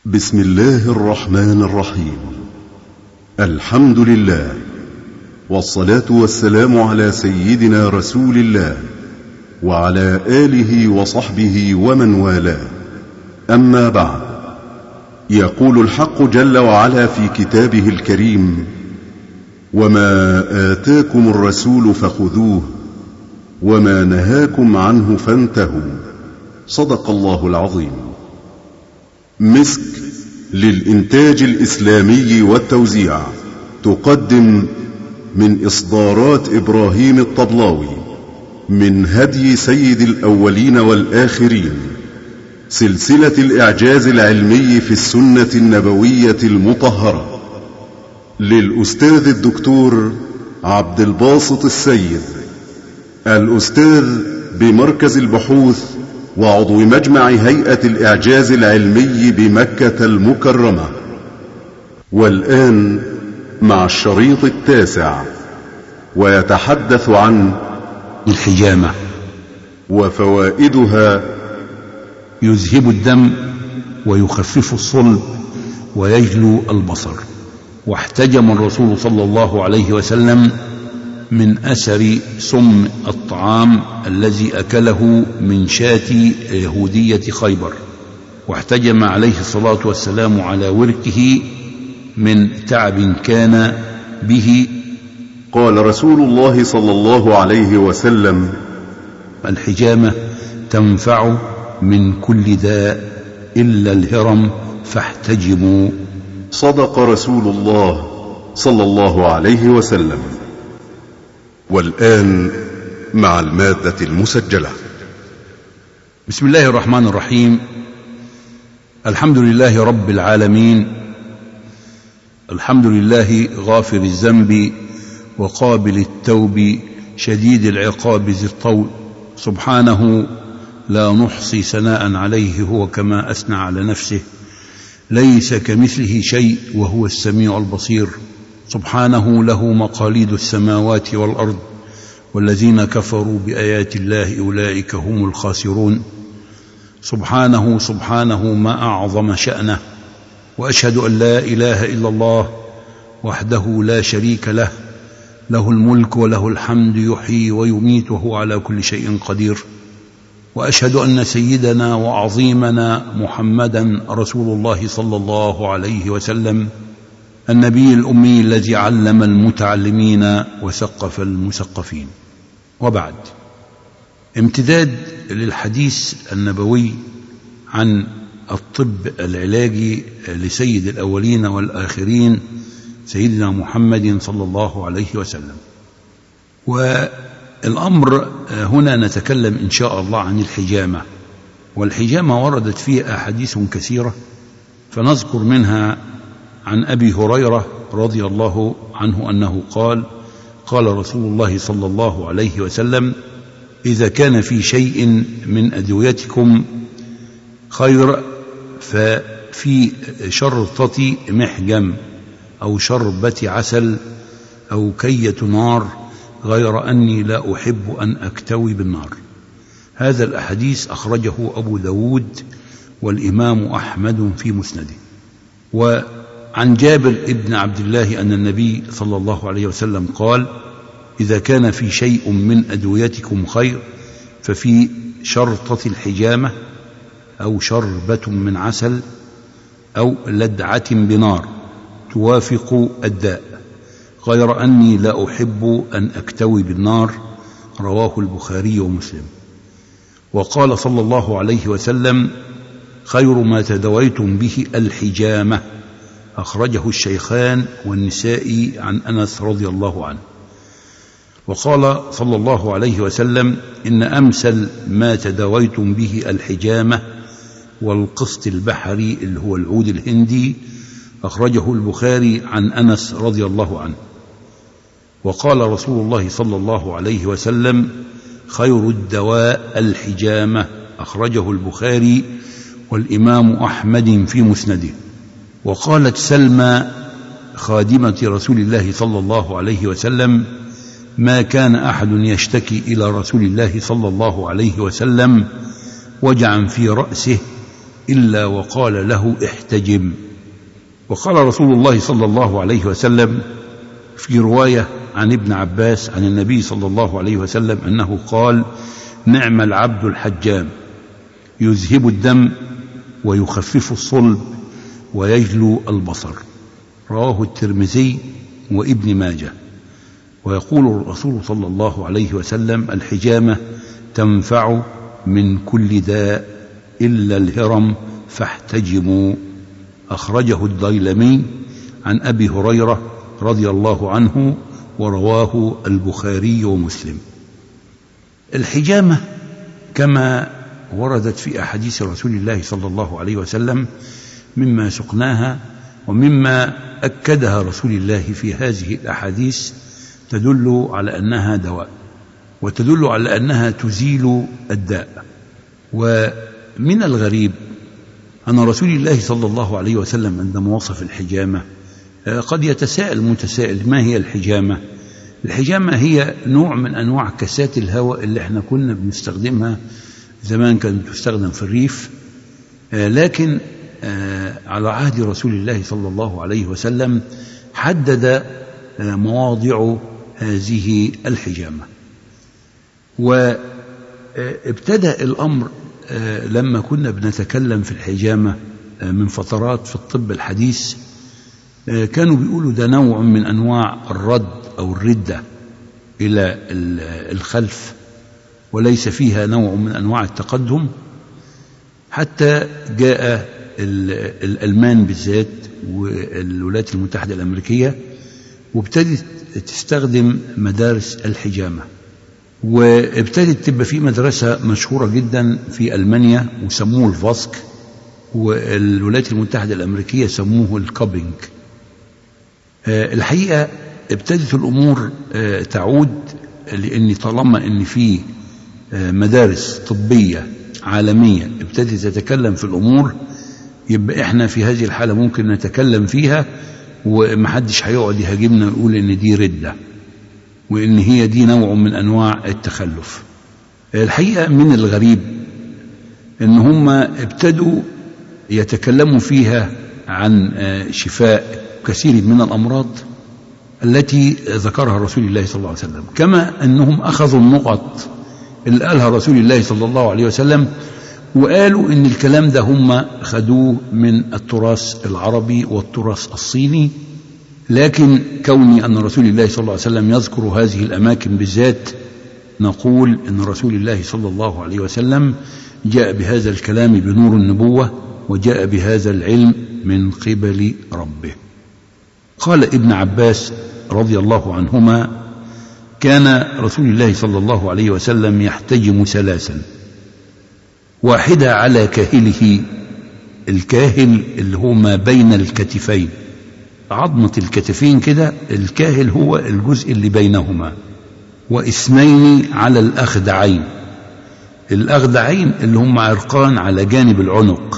بسم الله الرحمن الرحيم. الحمد لله، والصلاة والسلام على سيدنا رسول الله وعلى آله وصحبه ومن والاه. أما بعد، يقول الحق جل وعلا في كتابه الكريم: وما آتاكم الرسول فخذوه وما نهاكم عنه فانتهوا. صدق الله العظيم. مسك للإنتاج الإسلامي والتوزيع تقدم من إصدارات إبراهيم الطبلاوي من هدي سيد الأولين والآخرين سلسلة الإعجاز العلمي في السنة النبوية المطهرة للأستاذ الدكتور عبد الباسط السيد، الأستاذ بمركز البحوث وعضو مجمع هيئة الإعجاز العلمي بمكة المكرمة. والآن مع الشريط التاسع، ويتحدث عن الحجامة وفوائدها. يذهب الدم ويخفف الصلب ويجلو البصر. واحتجم الرسول صلى الله عليه وسلم من أثر سم الطعام الذي أكله من شاة يهودية خيبر، واحتجم عليه الصلاة والسلام على وركه من تعب كان به. قال رسول الله صلى الله عليه وسلم: الحجامة تنفع من كل داء إلا الهرم فاحتجموا. صدق رسول الله صلى الله عليه وسلم. والآن مع المادة المسجلة. بسم الله الرحمن الرحيم. الحمد لله رب العالمين، الحمد لله غافر الذنب وقابل التوب شديد العقاب ذي الطول، سبحانه لا نحصي ثناء عليه هو كما أثنى على نفسه، ليس كمثله شيء وهو السميع البصير، سبحانه له مقاليد السماوات والأرض، والذين كفروا بآيات الله أولئك هم الخاسرون. سبحانه ما أعظم شأنه. وأشهد أن لا إله إلا الله وحده لا شريك له، له الملك وله الحمد، يحيي ويميت وهو على كل شيء قدير. وأشهد أن سيدنا وعظيمنا محمدا رسول الله صلى الله عليه وسلم، النبي الأمي الذي علم المتعلمين وثقف المثقفين. وبعد، امتداد للحديث النبوي عن الطب العلاجي لسيد الأولين والآخرين سيدنا محمد صلى الله عليه وسلم. والأمر هنا نتكلم إن شاء الله عن الحجامة. والحجامة وردت فيها أحاديث كثيرة، فنذكر منها عن أبي هريرة رضي الله عنه أنه قال: قال رسول الله صلى الله عليه وسلم: إذا كان في شيء من أدويتكم خير ففي شرطة محجم أو شربة عسل أو كية نار، غير أني لا أحب أن أكتوي بالنار. هذا الأحاديث أخرجه أبو داود والإمام أحمد في مسنده. وعن جابر ابن عبد الله أن النبي صلى الله عليه وسلم قال: إذا كان في شيء من أدويتكم خير ففي شرطة الحجامة أو شربة من عسل أو لدعة بنار توافق الداء، غير أني لا أحب أن أكتوي بالنار. رواه البخاري ومسلم. وقال صلى الله عليه وسلم: خير ما تدويتم به الحجامة، أخرجه الشيخان والنسائي عن أنس رضي الله عنه. وقال صلى الله عليه وسلم: إن أمثل ما تداويتم به الحجامة والقسط البحري اللي هو العود الهندي، أخرجه البخاري عن أنس رضي الله عنه. وقال رسول الله صلى الله عليه وسلم: خير الدواء الحجامة، أخرجه البخاري والإمام أحمد في مسنده. وقالت سلمى خادمة رسول الله صلى الله عليه وسلم: ما كان أحد يشتكي إلى رسول الله صلى الله عليه وسلم وجعا في رأسه إلا وقال له احتجم. وقال رسول الله صلى الله عليه وسلم في رواية عن ابن عباس عن النبي صلى الله عليه وسلم أنه قال: نعم العبد الحجام، يذهب الدم ويخفف الصلب ويجلو البصر. رواه الترمذي وابن ماجه. ويقول الرسول صلى الله عليه وسلم: الحجامة تنفع من كل داء إلا الهرم فاحتجموا. أخرجه الديلمي عن أبي هريرة رضي الله عنه، ورواه البخاري ومسلم. الحجامة كما وردت في أحاديث رسول الله صلى الله عليه وسلم مما سقناها ومما أكدها رسول الله في هذه الأحاديث تدل على أنها دواء، وتدل على أنها تزيل الداء. ومن الغريب أن رسول الله صلى الله عليه وسلم عندما وصف الحجامة قد يتساءل متسائل: ما هي الحجامة؟ الحجامة هي نوع من أنواع كاسات الهواء اللي احنا كنا بنستخدمها زمان، كانت تستخدم في الريف، لكن على عهد رسول الله صلى الله عليه وسلم حدد مواضع هذه الحجامة. وابتدأ الأمر لما كنا بنتكلم في الحجامة من فترات في الطب الحديث، كانوا بيقولوا ده نوع من أنواع الرد أو الردة إلى الخلف، وليس فيها نوع من أنواع التقدم، حتى جاء الألمان بالذات والولايات المتحدة الأمريكية وابتدت تستخدم مدارس الحجامة. وابتدت تبقى في مدرسة مشهورة جدا في ألمانيا وسموه الفاسك، والولايات المتحدة الأمريكية سموه الكابينج. الحقيقة ابتدت الأمور تعود، لأن طالما أن في مدارس طبية عالمية ابتدت تتكلم في الأمور، يبقى احنا في هذه الحالة ممكن نتكلم فيها ومحدش هيقعد يهاجمنا ويقول ان دي ردة وان هي دي نوع من انواع التخلف. الحقيقة من الغريب ان هم ابتدوا يتكلموا فيها عن شفاء كثير من الأمراض التي ذكرها رسول الله صلى الله عليه وسلم، كما أنهم أخذوا النقط اللي قالها رسول الله صلى الله عليه وسلم وقالوا إن الكلام ده هم خدوه من التراث العربي والتراث الصيني. لكن كوني أن رسول الله صلى الله عليه وسلم يذكر هذه الأماكن بالذات، نقول إن رسول الله صلى الله عليه وسلم جاء بهذا الكلام بنور النبوة، وجاء بهذا العلم من قبل ربه. قال ابن عباس رضي الله عنهما: كان رسول الله صلى الله عليه وسلم يحتجم ثلاثا، واحدة على كاهله، الكاهل اللي هو ما بين الكتفين، عظمة الكتفين كده، الكاهل هو الجزء اللي بينهما، واثنين على الأخدعين، الأخدعين اللي هم عرقان على جانب العنق،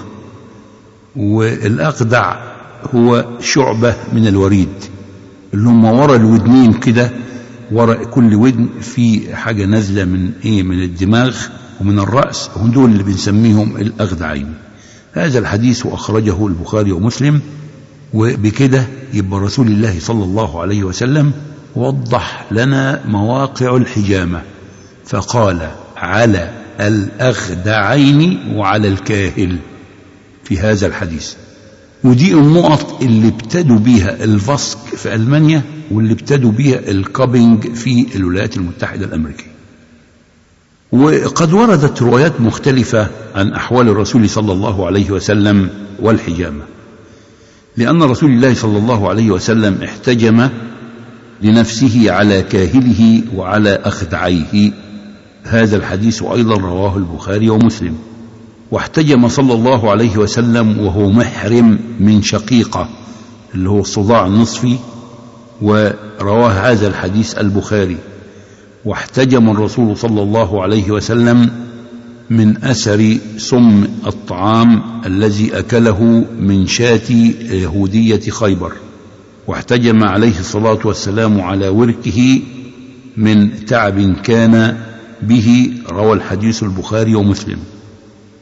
والأخدع هو شعبة من الوريد اللي هم ورا الودنين كده، ورا كل ودن في حاجة نازلة من الدماغ ومن الرأس، هم دول اللي بنسميهم الأخدعين. هذا الحديث أخرجه البخاري ومسلم. وبكده يبقى رسول الله صلى الله عليه وسلم وضح لنا مواقع الحجامة، فقال على الأخدعين وعلى الكاهل في هذا الحديث. ودي النقط اللي ابتدوا بيها الفاسك في ألمانيا، واللي ابتدوا بيها الكابينج في الولايات المتحدة الأمريكية. وقد وردت روايات مختلفة عن أحوال الرسول صلى الله عليه وسلم والحجامة، لأن رسول الله صلى الله عليه وسلم احتجم لنفسه على كاهله وعلى أخدعيه. هذا الحديث أيضا رواه البخاري ومسلم. واحتجم صلى الله عليه وسلم وهو محرم من شقيقة اللي هو الصداع النصفي، ورواه هذا الحديث البخاري. واحتجم الرسول صلى الله عليه وسلم من أثر سم الطعام الذي أكله من شاة يهودية خيبر. واحتجم عليه الصلاة والسلام على وركه من تعب كان به، روى الحديث البخاري ومسلم.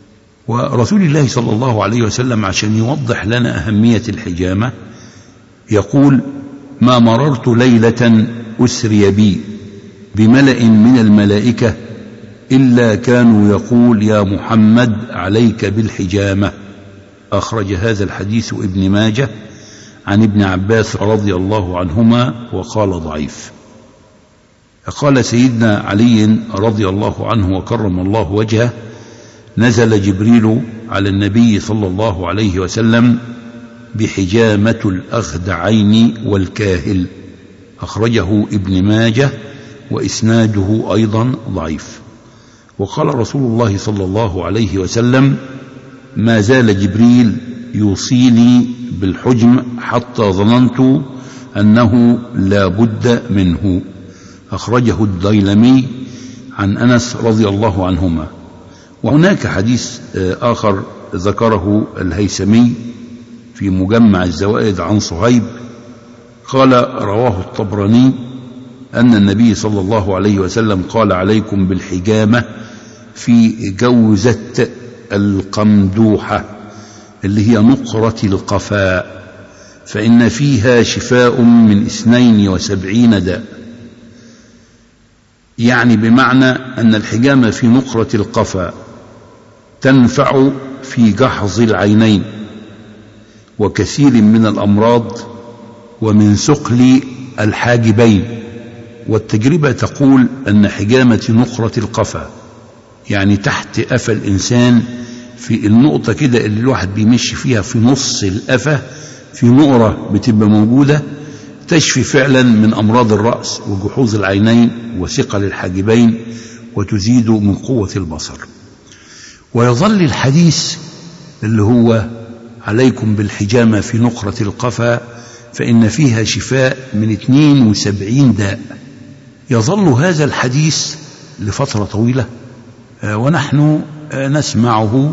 ورسول الله صلى الله عليه وسلم عشان يوضح لنا أهمية الحجامة يقول: ما مررت ليلة أسري بي بملأ من الملائكة إلا كانوا يقول: يا محمد عليك بالحجامة. أخرج هذا الحديث ابن ماجه عن ابن عباس رضي الله عنهما وقال ضعيف. قال سيدنا علي رضي الله عنه وكرم الله وجهه: نزل جبريل على النبي صلى الله عليه وسلم بحجامة الأخدعين والكاهل. أخرجه ابن ماجه وإسناده أيضا ضعيف. وقال رسول الله صلى الله عليه وسلم: ما زال جبريل يوصيني بالحجم حتى ظننت أنه لا بد منه. أخرجه الديلمي عن أنس رضي الله عنهما. وهناك حديث آخر ذكره الهيثمي في مجمع الزوائد عن صهيب قال: رواه الطبراني أن النبي صلى الله عليه وسلم قال: عليكم بالحجامة في جوزة القمدوحة اللي هي نقرة القفاء، فإن فيها شفاء من 72 داء. يعني بمعنى أن الحجامة في نقرة القفاء تنفع في جحظ العينين وكثير من الأمراض ومن ثقل الحاجبين. والتجربة تقول أن حجامة نقرة القفا، يعني تحت قفا الإنسان في النقطة كده اللي الواحد بيمشي فيها في نص القفا في نقرة بتبقى موجودة، تشفي فعلا من أمراض الرأس وجحوظ العينين وثقل الحاجبين وتزيد من قوة البصر. ويظل الحديث اللي هو: عليكم بالحجامة في نقرة القفا فإن فيها شفاء من 72 داء. يظل هذا الحديث لفترة طويلة ونحن نسمعه،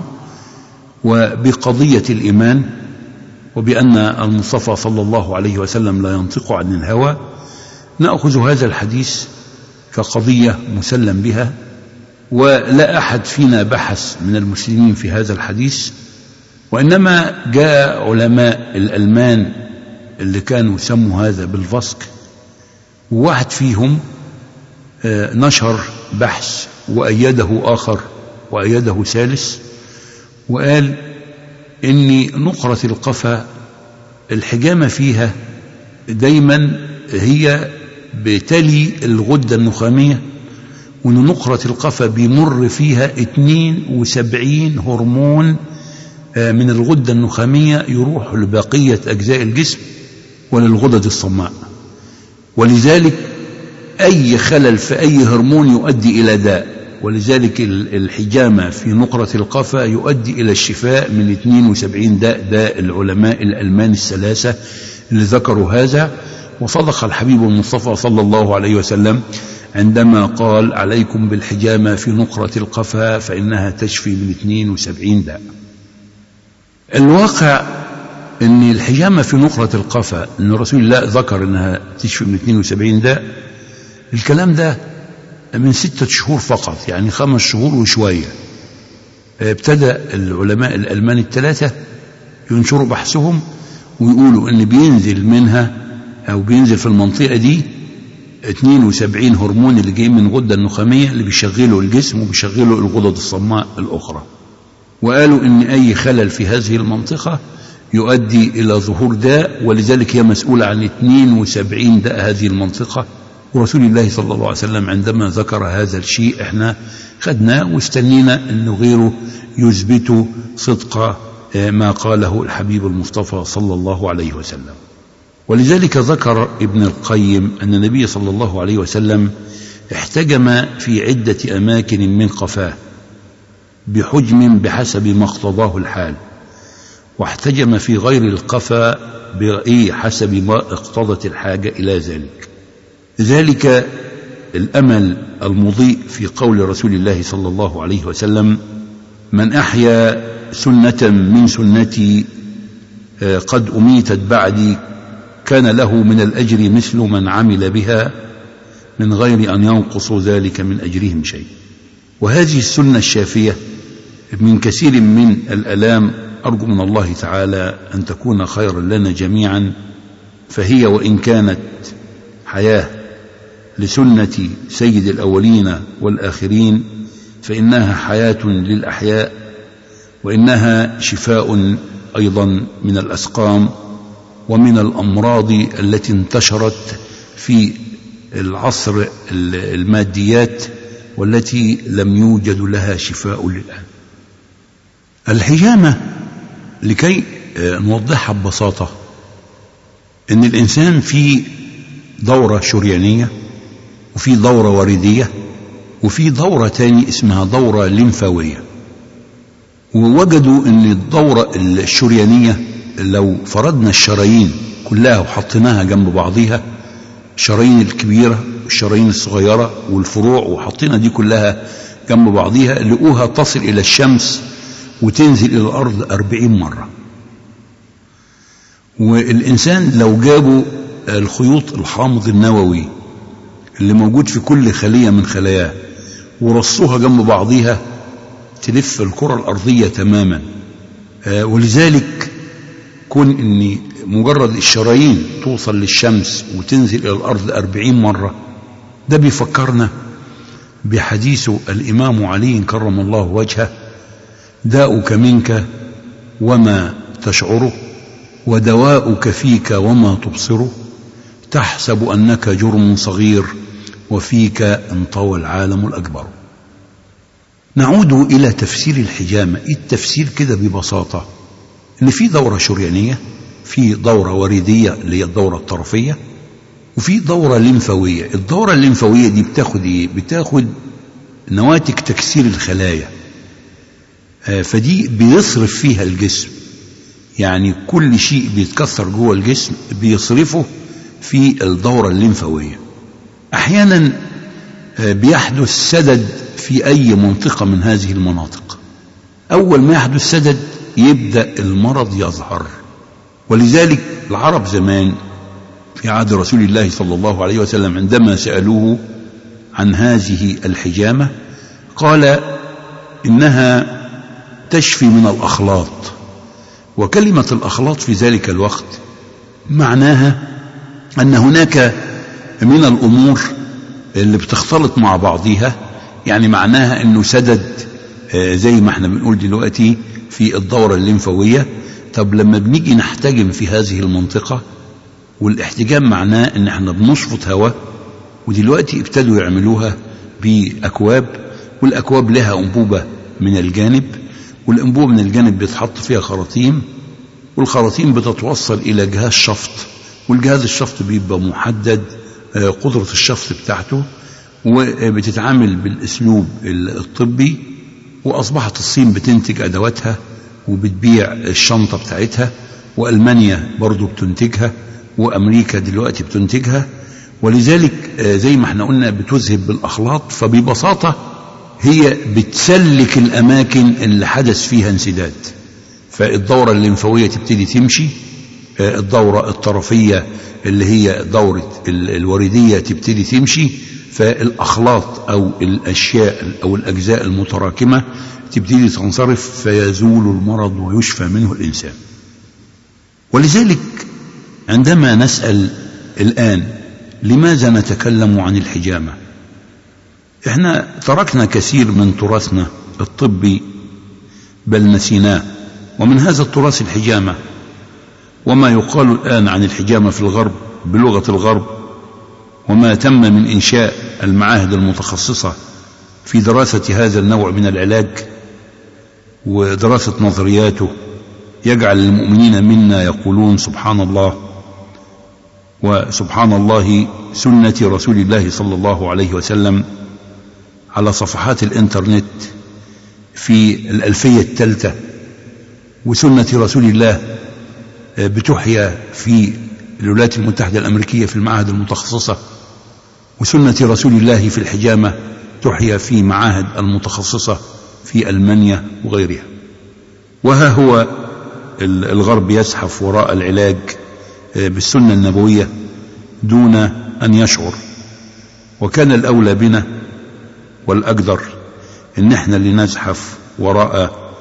وبقضية الإيمان وبأن المصطفى صلى الله عليه وسلم لا ينطق عن الهوى نأخذ هذا الحديث كقضية مسلم بها، ولا أحد فينا بحث من المسلمين في هذا الحديث، وإنما جاء علماء الألمان اللي كانوا يسموا هذا بالفسق، وواحد فيهم نشر بحث وأيده آخر وأيده ثالث، وقال إن نقرة القفا الحجامة فيها دايما هي بتلي الغدة النخامية، وأن نقرة القفا بيمر فيها 72 هرمون من الغدة النخامية يروح لبقية أجزاء الجسم وللغدد الصماء، ولذلك أي خلل في أي هرمون يؤدي إلى داء، ولذلك الحجامة في نقرة القفا يؤدي إلى الشفاء من 72 داء العلماء الألمان الثلاثة اللي ذكروا هذا. وصدق الحبيب المصطفى صلى الله عليه وسلم عندما قال: عليكم بالحجامة في نقرة القفا فإنها تشفي من 72 داء. الواقع أن الحجامة في نقرة القفا أن رسول الله ذكر أنها تشفي من 72 داء، الكلام ده من 6 شهور فقط، يعني 5 شهور وشوية. ابتدأ العلماء الألمان الثلاثة ينشروا بحثهم ويقولوا أن بينزل منها أو بينزل في المنطقة دي 72 هرمون اللي جاي من الغدة النخامية اللي بيشغلوا الجسم وبيشغلوا الغدد الصماء الأخرى، وقالوا أن أي خلل في هذه المنطقة يؤدي إلى ظهور داء، ولذلك هي مسؤولة عن 72 داء هذه المنطقة. ورسول الله صلى الله عليه وسلم عندما ذكر هذا الشيء احنا خدناه واستنينا أنه غيره يثبت صدق ما قاله الحبيب المصطفى صلى الله عليه وسلم. ولذلك ذكر ابن القيم أن النبي صلى الله عليه وسلم احتجم في عدة أماكن من قفاه بحجم بحسب ما اقتضاه الحال، واحتجم في غير القفا بحسب ما اقتضت الحاجة إلى ذلك. ذلك الأمل المضيء في قول رسول الله صلى الله عليه وسلم: من أحيا سنة من سنتي قد أميتت بعدي كان له من الأجر مثل من عمل بها من غير أن ينقص ذلك من أجرهم شيء. وهذه السنة الشافية من كثير من الآلام، أرجو من الله تعالى أن تكون خيرا لنا جميعا، فهي وإن كانت حياة لسنة سيد الأولين والآخرين فإنها حياة للأحياء، وإنها شفاء أيضا من الأسقام ومن الأمراض التي انتشرت في العصر الماديات والتي لم يوجد لها شفاء للآن. الحجامة لكي نوضحها ببساطة إن الإنسان في دورة شريانية، وفي دورة وردية، وفي دورة تاني اسمها دورة لمفاوية. ووجدوا إن الدورة الشريانية لو فردنا الشرايين كلها وحطيناها جنب بعضيها، الشرايين الكبيرة والشرايين الصغيرة والفروع، وحطينا دي كلها جنب بعضيها، لقوها تصل إلى الشمس وتنزل إلى الأرض 40 مرة. والإنسان لو جابوا الخيوط الحامض النووي اللي موجود في كل خلية من خلاياه ورصوها جنب بعضيها تلف الكرة الأرضية تماما. ولذلك كون إن مجرد الشرايين توصل للشمس وتنزل إلى الأرض 40 مرة، ده بيفكرنا بحديث الإمام علي كرم الله وجهه: داؤك منك وما تشعره، ودواؤك فيك وما تبصره، تحسب أنك جرم صغير وفيك انطوى العالم الأكبر. نعود إلى تفسير الحجامة. التفسير كده ببساطة إن في دورة شريانية، في دورة وردية اللي هي الدورة الطرفية، وفي دورة لمفاوية. الدورة الليمفاوية دي بتاخد إيه؟ بتاخد نواتج تكسير الخلايا، فدي بيصرف فيها الجسم، يعني كل شيء بيتكسر جوه الجسم بيصرفه في الدورة الليمفاوية. أحيانا بيحدث سدد في أي منطقة من هذه المناطق. أول ما يحدث سدد يبدأ المرض يظهر. ولذلك العرب زمان في عهد رسول الله صلى الله عليه وسلم عندما سألوه عن هذه الحجامة قال إنها تشفي من الأخلاط. وكلمة الأخلاط في ذلك الوقت معناها أن هناك من الأمور اللي بتختلط مع بعضها، يعني معناها أنه سدد زي ما احنا بنقول دلوقتي في الدورة الليمفاوية. طب لما بنيجي نحتجم في هذه المنطقة، والاحتجام معناه ان احنا بنشفط هواء، ودلوقتي ابتدوا يعملوها بأكواب، والأكواب لها أنبوبة من الجانب، والأنبوبة من الجانب بيتحط فيها خراطيم، والخراطيم بتتوصل إلى جهاز شفط، والجهاز الشفط بيبقى محدد قدرة الشفط بتاعته، وبتتعامل بالأسلوب الطبي. وأصبحت الصين بتنتج أدواتها وبتبيع الشنطة بتاعتها، وألمانيا برضو بتنتجها، وأمريكا دلوقتي بتنتجها. ولذلك زي ما احنا قلنا بتذهب بالأخلاط. فببساطة هي بتسلك الأماكن اللي حدث فيها انسداد، فالدورة الليمفاوية تبتدي تمشي، الدورة الطرفية اللي هي دورة الوردية تبتدي تمشي، فالأخلاط أو الأشياء أو الأجزاء المتراكمة تبتدي تنصرف، فيزول المرض ويشفى منه الإنسان. ولذلك عندما نسأل الآن لماذا نتكلم عن الحجامة، احنا تركنا كثير من تراثنا الطبي بل نسيناه، ومن هذا التراث الحجامة. وما يقال الآن عن الحجامة في الغرب بلغة الغرب، وما تم من إنشاء المعاهد المتخصصة في دراسة هذا النوع من العلاج ودراسة نظرياته، يجعل المؤمنين منا يقولون سبحان الله وسبحان الله سنة رسول الله صلى الله عليه وسلم على صفحات الإنترنت في الألفية الثالثة، وسنة رسول الله بتحيا في الولايات المتحدة الأمريكية في المعاهد المتخصصة، وسنة رسول الله في الحجامة تحيا في معاهد المتخصصة في ألمانيا وغيرها. وها هو الغرب يزحف وراء العلاج بالسنة النبوية دون أن يشعر. وكان الأولى بنا والأقدر إن احنا اللي نزحف وراء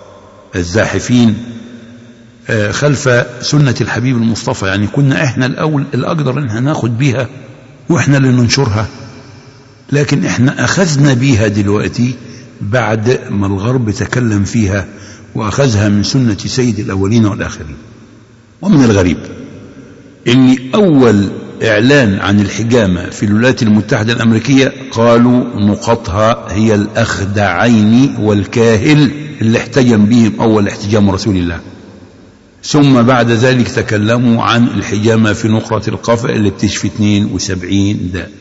الزاحفين خلف سنة الحبيب المصطفى. يعني كنا احنا الأول الأقدر انها ناخد بيها واحنا اللي ننشرها، لكن احنا أخذنا بيها دلوقتي بعد ما الغرب تكلم فيها وأخذها من سنة سيد الأولين والآخرين. ومن الغريب ان أول إعلان عن الحجامة في الولايات المتحدة الأمريكية قالوا نقطها هي الأخدعين والكاهل اللي احتجم بهم أول احتجام رسول الله، ثم بعد ذلك تكلموا عن الحجامة في نقرة القفا اللي بتشفي 72 داء.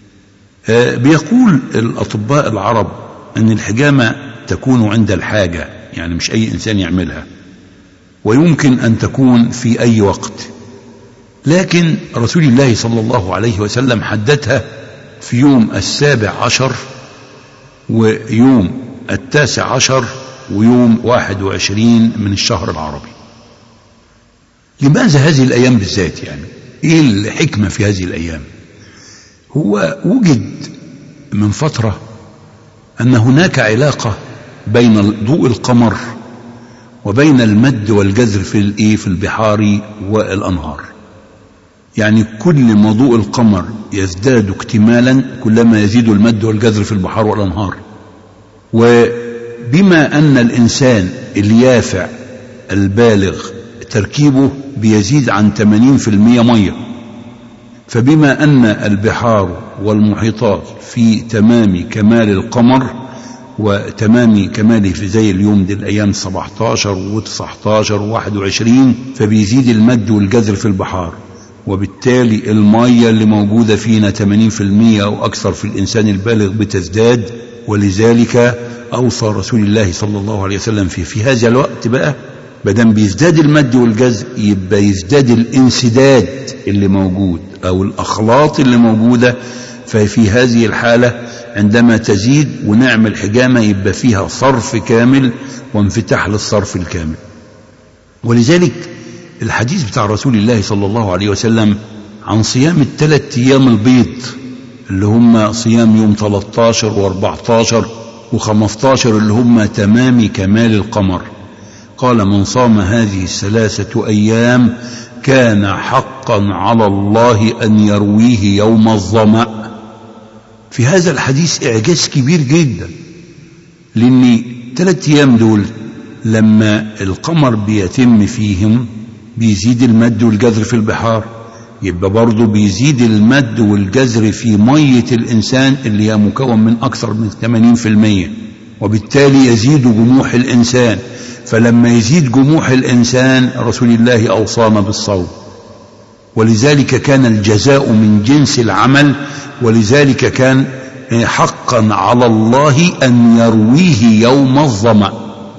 بيقول الأطباء العرب أن الحجامة تكون عند الحاجة، يعني مش أي إنسان يعملها، ويمكن أن تكون في أي وقت، لكن رسول الله صلى الله عليه وسلم حددها في يوم 17 ويوم 19 ويوم 21 من الشهر العربي. لماذا هذه الأيام بالذات؟ يعني إيه الحكمة في هذه الأيام؟ هو وجد من فترة أن هناك علاقة بين ضوء القمر وبين المد والجزر في البحار والأنهار. يعني كل ما ضوء القمر يزداد اكتمالا كلما يزيد المد والجزر في البحار والأنهار. وبما أن الإنسان اليافع البالغ تركيبه بيزيد عن 80% مية، فبما أن البحار والمحيطات في تمام كمال القمر وتمام كماله في زي اليوم دي الأيام 17 و19 و21، فبيزيد المد والجزر في البحار، وبالتالي المية اللي موجودة فينا 80% أو أكثر في الإنسان البالغ بتزداد. ولذلك أوصى رسول الله صلى الله عليه وسلم في هذا الوقت بقى بدل بيزداد المد والجزر يبقى يزداد الانسداد اللي موجود أو الأخلاط اللي موجودة. ففي هذه الحالة عندما تزيد ونعمل حجامة يبقى فيها صرف كامل وانفتاح للصرف الكامل. ولذلك الحديث بتاع رسول الله صلى الله عليه وسلم عن صيام 3 أيام البيض اللي هم صيام يوم 13 و14 و15 اللي هم تمام كمال القمر، قال من صام هذه 3 أيام كان حقا على الله أن يرويه يوم الظمأ. في هذا الحديث إعجاز كبير جدا، لأن 3 أيام دول لما القمر بيتم فيهم بيزيد المد والجزر في البحار، يبقى برضه بيزيد المد والجزر في مية الإنسان اللي هي مكون من أكثر من 80%، وبالتالي يزيد جموح الإنسان. فلما يزيد جموح الإنسان رسول الله أوصانا بالصوم، ولذلك كان الجزاء من جنس العمل، ولذلك كان حقا على الله أن يرويه يوم الظمأ.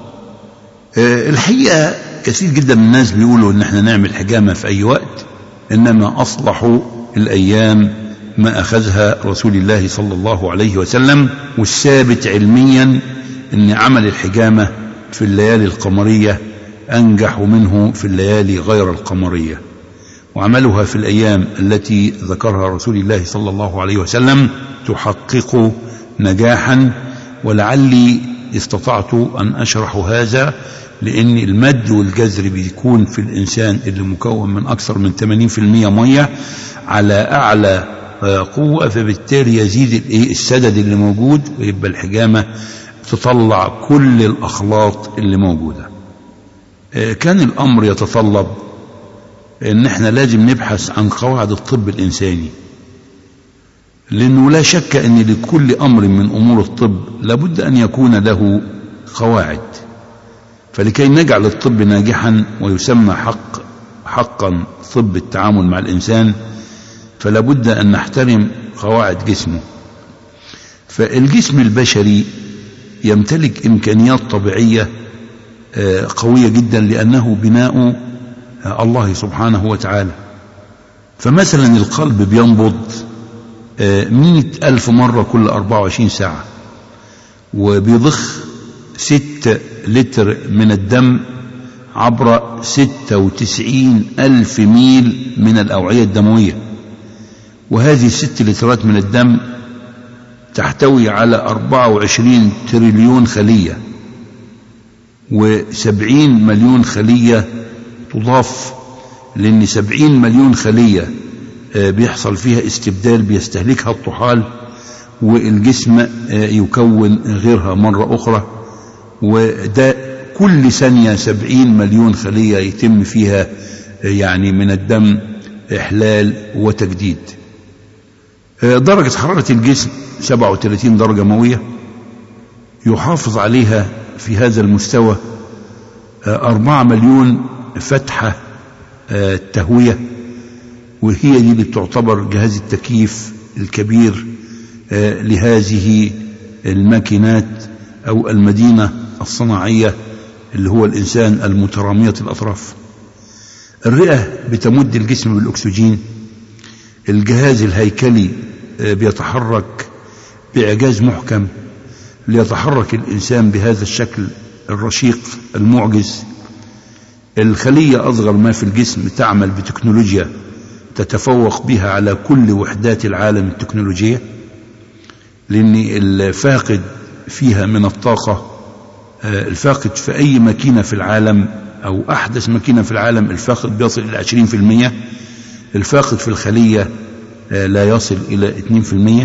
الحقيقة كثير جدا من الناس بيقولوا ان احنا نعمل حجامة في اي وقت، انما اصلحوا الايام ما اخذها رسول الله صلى الله عليه وسلم. والثابت علميا ان عمل الحجامة في الليالي القمرية انجح منه في الليالي غير القمرية، وعملها في الايام التي ذكرها رسول الله صلى الله عليه وسلم تحقق نجاحا. ولعلي استطعت ان اشرح هذا لأن المد والجزر بيكون في الإنسان اللي مكون من أكثر من 80% مية على أعلى قوة، فبالتالي يزيد السدد اللي موجود، ويبقى الحجامة تطلع كل الأخلاط اللي موجودة. كان الأمر يتطلب أن احنا لازم نبحث عن قواعد الطب الإنساني، لأنه لا شك أن لكل أمر من أمور الطب لابد أن يكون له قواعد. فلكي نجعل الطب ناجحا ويسمى حقا طب التعامل مع الإنسان، فلا بد أن نحترم قواعد جسمه. فالجسم البشري يمتلك إمكانيات طبيعية قوية جدا لأنه بناء الله سبحانه وتعالى. فمثلا القلب بينبض 100,000 مرة كل 24 ساعة، وبيضخ 6 لتر من الدم عبر 96,000 ميل من الأوعية الدموية، وهذه 6 لترات من الدم تحتوي على 24 تريليون خلية، و70 مليون خلية تضاف، لأن 70 مليون خلية بيحصل فيها استبدال بيستهلكها الطحال، والجسم يكون غيرها مرة أخرى. وده كل ثانية 70 مليون خلية يتم فيها يعني من الدم إحلال وتجديد. درجة حرارة الجسم 37 درجة مئوية، يحافظ عليها في هذا المستوى 4 مليون فتحة تهوية، وهي دي اللي بتعتبر جهاز التكييف الكبير لهذه الماكينات أو المدينة الصناعية اللي هو الإنسان المترامية الأطراف. الرئة بتمد الجسم بالأكسجين. الجهاز الهيكلي بيتحرك بإعجاز محكم ليتحرك الإنسان بهذا الشكل الرشيق المعجز. الخلية أصغر ما في الجسم تعمل بتكنولوجيا تتفوق بها على كل وحدات العالم التكنولوجية، لأن الفاقد فيها من الطاقة، الفاقد في أي ماكينة في العالم أو أحدث ماكينة في العالم الفاقد بيصل إلى 20%، الفاقد في الخلية لا يصل إلى 2%.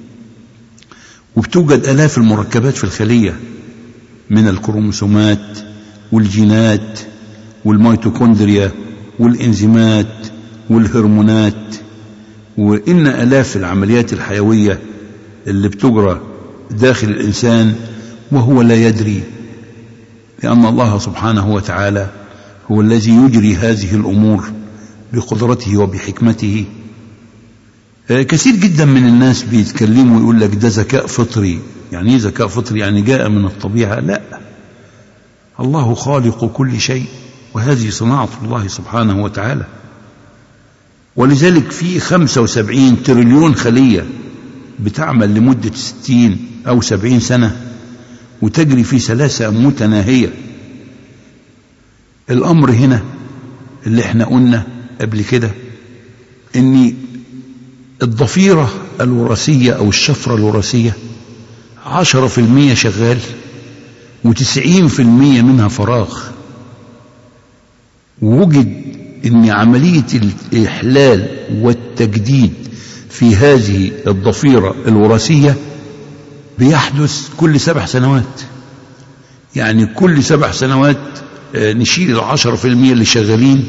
وبتوجد آلاف المركبات في الخلية من الكروموسومات والجينات والميتوكوندريا والإنزيمات والهرمونات، وإن آلاف العمليات الحيوية اللي بتجرى داخل الإنسان وهو لا يدري، لأن الله سبحانه وتعالى هو الذي يجري هذه الأمور بقدرته وبحكمته. كثير جدا من الناس بيتكلموا ويقول لك ده ذكاء فطري. يعني ايه ذكاء فطري؟ يعني جاء من الطبيعة؟ لا، الله خالق كل شيء، وهذه صناعة الله سبحانه وتعالى. ولذلك في 75 تريليون خلية بتعمل لمدة 60 أو 70 سنة وتجري في سلاسة متناهية. الأمر هنا اللي احنا قلنا قبل كده ان الضفيرة الوراثية أو الشفرة الوراثية 10% شغال و90% منها فراغ. ووجد ان عملية الإحلال والتجديد في هذه الضفيرة الوراثية بيحدث كل 7 سنوات. يعني كل 7 سنوات نشيل 10% اللي شغالين،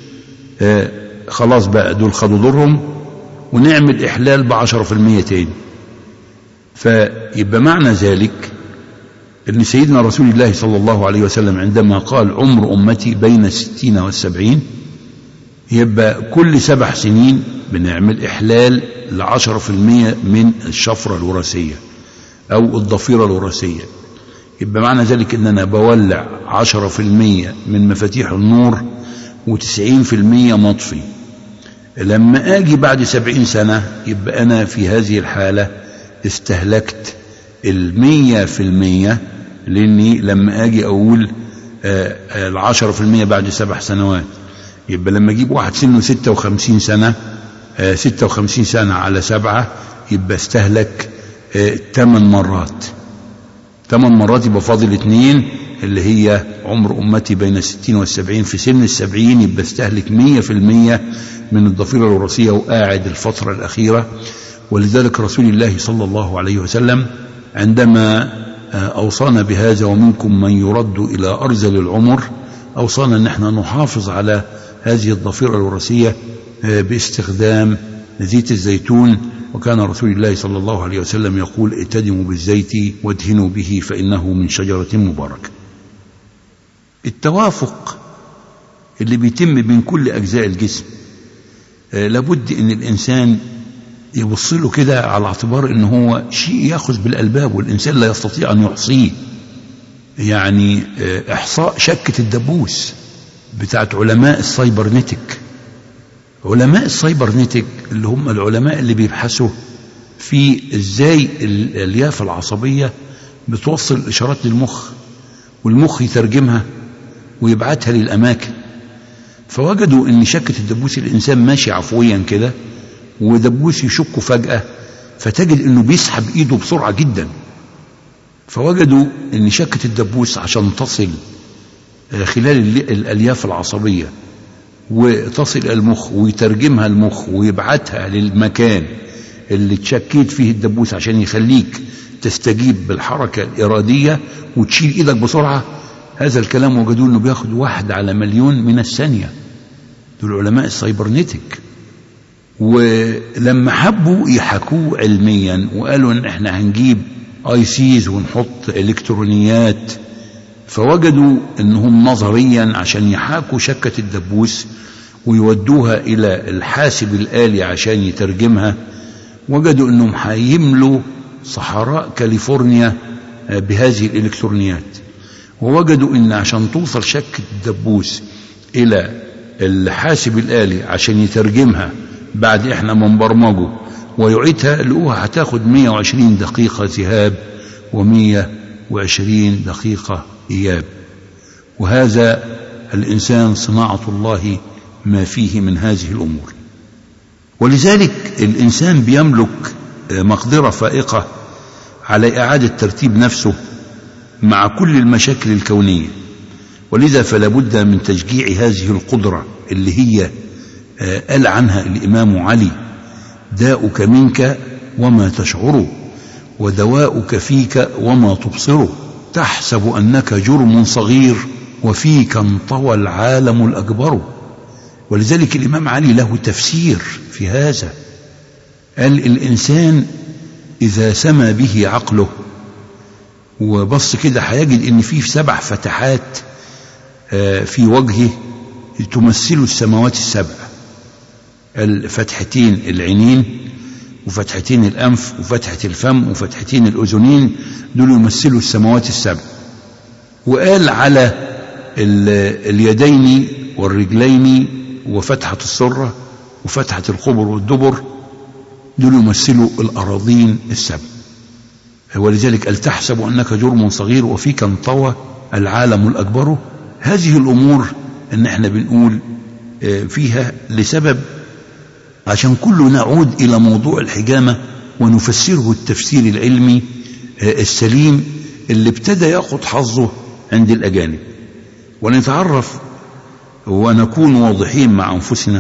خلاص بقى دول خدوا دورهم، ونعمل إحلال ب10% تاني. فيبقى معنى ذلك أن سيدنا رسول الله صلى الله عليه وسلم عندما قال عمر أمتي بين 60 و70، يبقى كل 7 سنين بنعمل إحلال ل10% من الشفرة الوراثية أو الضفيرة الوراثية. يبقى معنى ذلك أن أنا بولع 10% من مفاتيح النور و90% مطفي. لما أجي بعد 70 سنة يبقى أنا في هذه الحالة استهلكت 100%، لأني لما أجي أقول 10% بعد 7 سنوات، يبقى لما أجيب واحد سنه 56 سنة 56 سنة على 7 يبقى استهلك 8 مرات. 8 مرات يبقى فاضل 2 اللي هي عمر أمتي بين 60 و70. في سن 70 يبقى استهلك 100% من الضفيرة الوراثية وقاعد الفترة الأخيرة. ولذلك رسول الله صلى الله عليه وسلم عندما أوصانا بهذا ومنكم من يرد إلى أرذل العمر، أوصانا أن احنا نحافظ على هذه الضفيرة الوراثية باستخدام زيت الزيتون. وكان رسول الله صلى الله عليه وسلم يقول اتدموا بالزيت وادهنوا به فإنه من شجرة مباركة. التوافق اللي بيتم بين كل أجزاء الجسم لابد ان الإنسان يبص له كده على اعتبار ان هو شيء يأخذ بالألباب، والإنسان لا يستطيع أن يحصيه. يعني إحصاء شكة الدبوس بتاعت علماء السايبرنتيك. علماء السايبرنتيك اللي هم العلماء اللي بيبحثوا في ازاي الألياف العصبية بتوصل الإشارات للمخ، والمخ يترجمها ويبعتها للأماكن. فوجدوا ان شكة الدبوس الإنسان ماشي عفويا كده، ودبوس يشكه فجأة فتجد انه بيسحب ايده بسرعة جدا. فوجدوا ان شكة الدبوس عشان تصل خلال الألياف العصبية وتصل إلى المخ ويترجمها المخ ويبعتها للمكان اللي تشكيت فيه الدبوس عشان يخليك تستجيب بالحركة الإرادية وتشيل إيدك بسرعة. هذا الكلام وجدوا أنه بياخد 1/1,000,000 من الثانية، دول علماء السايبرنيتك. ولما حبوا يحكوه علميا وقالوا ان احنا هنجيب ICs ونحط الكترونيات، فوجدوا انهم نظريا عشان يحاكوا شكة الدبوس ويودوها الى الحاسب الآلي عشان يترجمها، وجدوا انهم هيملوا صحراء كاليفورنيا بهذه الالكترونيات. ووجدوا ان عشان توصل شكة الدبوس الى الحاسب الآلي عشان يترجمها بعد احنا منبرمجه ويعيدها، لقوها هتاخد 120 دقيقة ذهاب و120 دقيقة إياب. وهذا الإنسان صناعة الله ما فيه من هذه الأمور. ولذلك الإنسان بيملك مقدرة فائقة على إعادة ترتيب نفسه مع كل المشاكل الكونية، ولذا فلا بد من تشجيع هذه القدرة اللي هي قال عنها الإمام علي: داؤك منك وما تشعر، ودواؤك فيك وما تبصر، تحسب أنك جرم صغير وفيك انطوى العالم الأكبر. ولذلك الإمام علي له تفسير في هذا، قال: الإنسان إذا سمى به عقله وبص كده هيجد إن فيه 7 فتحات في وجهه تمثل السماوات ال7، الفتحتين العينين وفتحتين الأنف وفتحة الفم وفتحتين الأذنين، دول يمثلوا السماوات ال7. وقال على اليدين والرجلين وفتحة السرة وفتحة القبر والدبر، دول يمثلوا الأراضين ال7. ولذلك قال: تحسب أنك جرم صغير وفيك انطوى العالم الأكبر. هذه الأمور ان احنا بنقول فيها لسبب، عشان كله نعود الى موضوع الحجامة ونفسره التفسير العلمي السليم اللي ابتدى ياخد حظه عند الأجانب، ونتعرف ونكون واضحين مع أنفسنا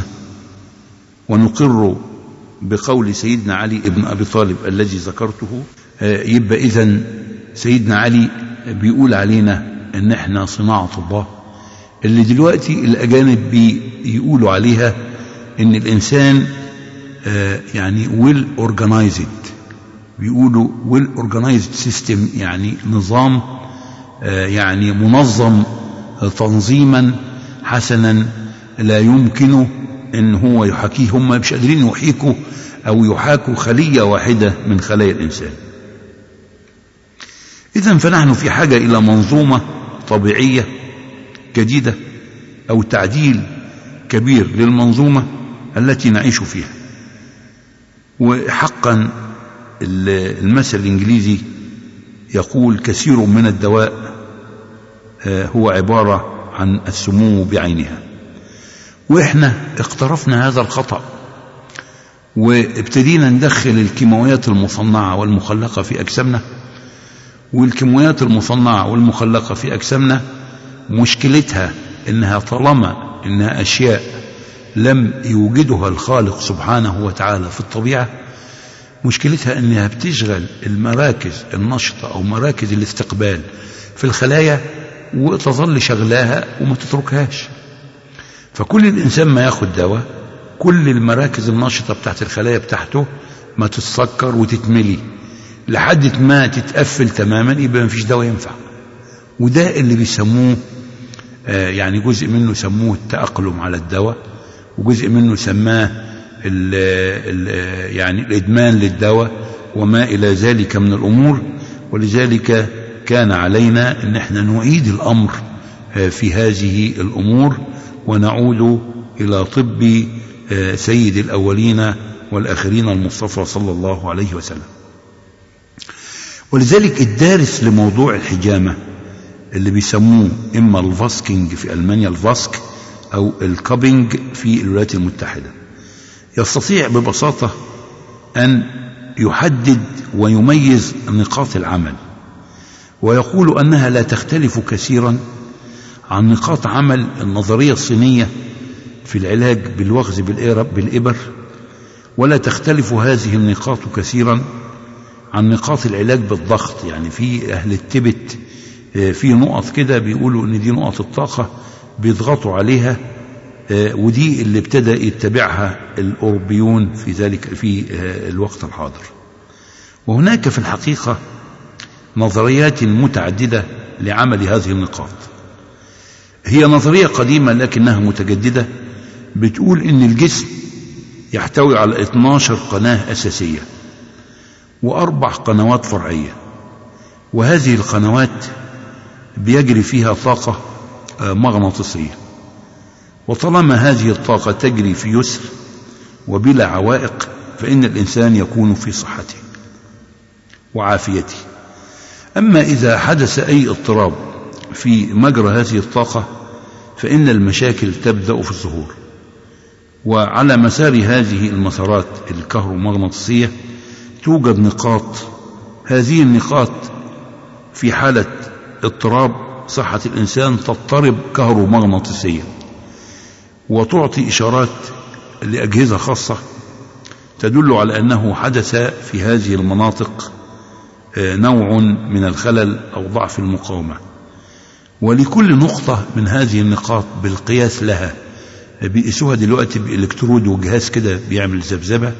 ونقر بقول سيدنا علي ابن أبي طالب الذي ذكرته. يبقى إذن سيدنا علي بيقول علينا ان احنا صناعة الله، اللي دلوقتي الأجانب بيقولوا عليها ان الإنسان يعني well organized، بيقولوا well organized system، يعني نظام يعني منظم تنظيما حسنا لا يمكن ان هو يحاكيه. هم مش قادرين يحيكوا او يحاكوا خلية واحدة من خلايا الإنسان. إذن فنحن في حاجة إلى منظومة طبيعية جديدة أو تعديل كبير للمنظومة التي نعيش فيها. وحقا المثل الإنجليزي يقول: كثير من الدواء هو عبارة عن السموم بعينها. وإحنا اقترفنا هذا الخطأ وابتدينا ندخل الكيماويات المصنعة والمخلقة في أجسامنا. والكيماويات المصنعة والمخلقة في أجسامنا مشكلتها إنها طالما إنها أشياء لم يوجدها الخالق سبحانه وتعالى في الطبيعة، مشكلتها إنها بتشغل المراكز النشطة أو مراكز الاستقبال في الخلايا وتظل شغلاها وما تتركهاش. فكل الإنسان ما ياخد دواء، كل المراكز النشطة بتاعت الخلايا بتاعته ما تتسكر وتتملي لحد ما تتقفل تماما، يبقى ما فيش دواء ينفع. وده اللي بيسموه يعني جزء منه سموه التأقلم على الدواء، وجزء منه سماه يعني الإدمان للدواء وما إلى ذلك من الأمور. ولذلك كان علينا أن احنا نعيد الأمر في هذه الأمور ونعود إلى طب سيد الأولين والآخرين المصطفى صلى الله عليه وسلم. ولذلك الدارس لموضوع الحجامة اللي بيسموه إما الفاسكينج في ألمانيا الفاسك أو الكابينج في الولايات المتحدة، يستطيع ببساطة أن يحدد ويميز نقاط العمل، ويقول أنها لا تختلف كثيرا عن نقاط عمل النظرية الصينية في العلاج بالوخز بالإبر، ولا تختلف هذه النقاط كثيرا عن نقاط العلاج بالضغط. يعني في أهل التبت في نقط كده بيقولوا إن دي نقط الطاقة بيضغطوا عليها، ودي اللي ابتدى يتبعها الأوروبيون في ذلك في الوقت الحاضر. وهناك في الحقيقة نظريات متعددة لعمل هذه النقاط. هي نظرية قديمة لكنها متجددة، بتقول إن الجسم يحتوي على 12 قناة أساسية و4 قنوات فرعية، وهذه القنوات بيجري فيها طاقة مغناطيسية، وطالما هذه الطاقة تجري في يسر وبلا عوائق فإن الإنسان يكون في صحته وعافيته. أما إذا حدث أي اضطراب في مجرى هذه الطاقة فإن المشاكل تبدأ في الظهور. وعلى مسار هذه المسارات الكهرومغناطيسية توجد نقاط، هذه النقاط في حالة اضطراب صحة الإنسان تضطرب كهرومغناطيسيا وتعطي إشارات لأجهزة خاصة تدل على أنه حدث في هذه المناطق نوع من الخلل أو ضعف المقاومة. ولكل نقطة من هذه النقاط بالقياس لها بيقيسوها دلوقتي بإلكترود وجهاز كده بيعمل ذبذبة،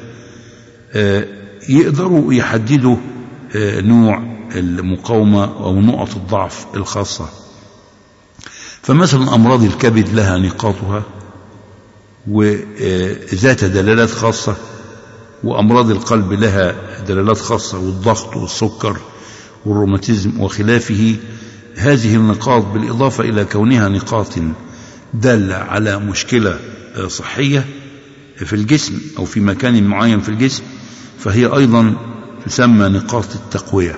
يقدروا يحددوا نوع المقاومة أو نقط الضعف الخاصة. فمثلا أمراض الكبد لها نقاطها وذات دلالات خاصة، وأمراض القلب لها دلالات خاصة، والضغط والسكر والروماتيزم وخلافه. هذه النقاط بالإضافة إلى كونها نقاط دالة على مشكلة صحية في الجسم أو في مكان معين في الجسم، فهي أيضا تسمى نقاط التقوية.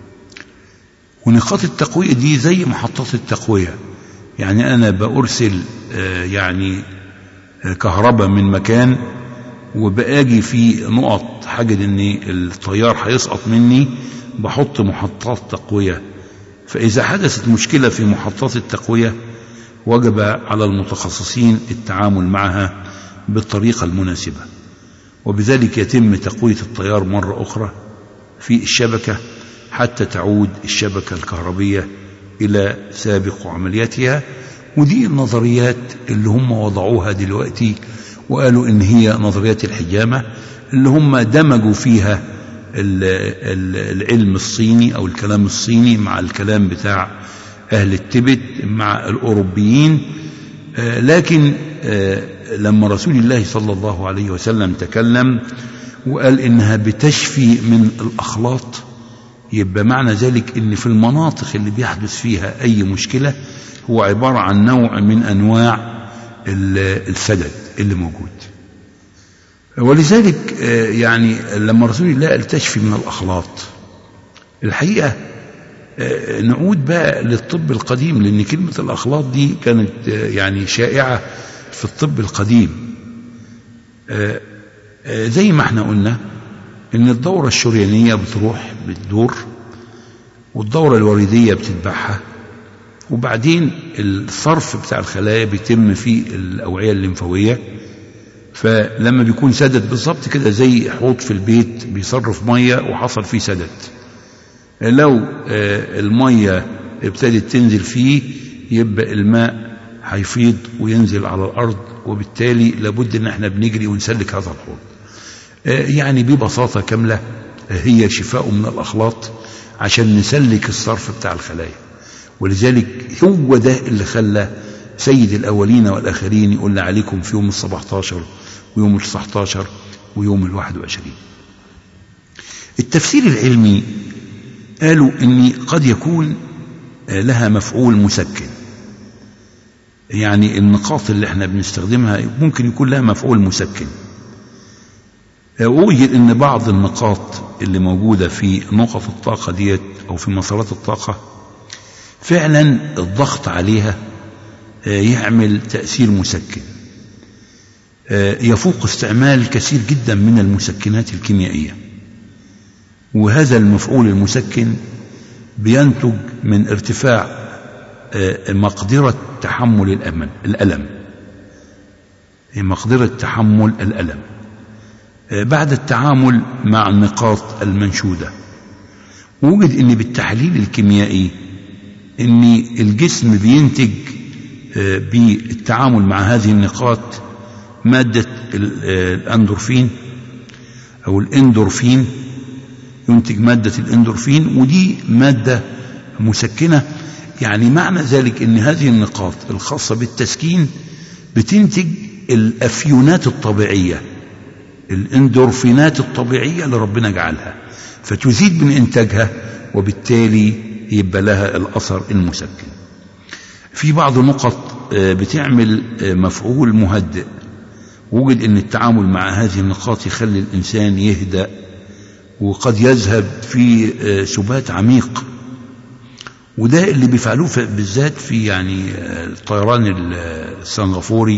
ونقاط التقوية دي زي محطات التقوية، يعني أنا بأرسل يعني كهرباء من مكان وباجي في نقط حاجة ان الطيار هيسقط مني، بحط محطات تقوية. فإذا حدثت مشكلة في محطات التقوية وجب على المتخصصين التعامل معها بالطريقة المناسبة، وبذلك يتم تقوية الطيار مرة أخرى في الشبكة حتى تعود الشبكة الكهربية إلى سابق عملياتها. ودي النظريات اللي هم وضعوها دلوقتي وقالوا إن هي نظريات الحجامة، اللي هم دمجوا فيها العلم الصيني أو الكلام الصيني مع الكلام بتاع أهل التبت مع الأوروبيين. لكن لما رسول الله صلى الله عليه وسلم تكلم وقال إنها بتشفي من الأخلاط، يبقى معنى ذلك إن في المناطق اللي بيحدث فيها أي مشكلة هو عبارة عن نوع من أنواع السدد اللي موجود. ولذلك يعني لما رسول الله قال تشفي من الأخلاط، الحقيقة نعود بقى للطب القديم، لأن كلمة الأخلاط دي كانت يعني شائعة في الطب القديم. زي ما احنا قلنا إن الدورة الشريانية بتروح بتدور، والدورة الوريدية بتتبعها، وبعدين الصرف بتاع الخلايا بيتم في الأوعية الليمفاوية. فلما بيكون سدد بالظبط كده زي حوض في البيت بيصرف مية وحصل فيه سدد، لو المية ابتدت تنزل فيه يبقى الماء هيفيض وينزل على الأرض، وبالتالي لابد ان احنا بنجري ونسلك هذا الحوض. يعني ببساطة كاملة هي شفاء من الأخلاط عشان نسلك الصرف بتاع الخلايا. ولذلك هو ده اللي خلى سيد الأولين والآخرين يقول عليكم في يوم 17 ويوم 19 ويوم 21. التفسير العلمي قالوا إن قد يكون لها مفعول مسكن، يعني النقاط اللي احنا بنستخدمها ممكن يكون لها مفعول مسكن. وجد ان بعض النقاط اللي موجودة في نقط الطاقة ديت او في مسارات الطاقة فعلا الضغط عليها يعمل تأثير مسكن يفوق استعمال كثير جدا من المسكنات الكيميائية. وهذا المفعول المسكن بينتج من ارتفاع مقدرة تحمل الألم، مقدرة تحمل الألم. بعد التعامل مع النقاط المنشودة، وجد أن بالتحليل الكيميائي أن الجسم بينتج بالتعامل مع هذه النقاط مادة الأندورفين أو الإندورفين، ينتج مادة الإندورفين، ودي مادة مسكنة. يعني معنى ذلك أن هذه النقاط الخاصة بالتسكين بتنتج الأفيونات الطبيعية، الإندورفينات الطبيعية اللي ربنا جعلها، فتزيد من إنتاجها، وبالتالي يبقى لها الأثر المسكن. في بعض النقط بتعمل مفعول مهدئ، وجد أن التعامل مع هذه النقاط يخلي الإنسان يهدأ، وقد يذهب في سبات عميق. وده اللي بيفعلوه بالذات في يعني الطيران السنغافوري.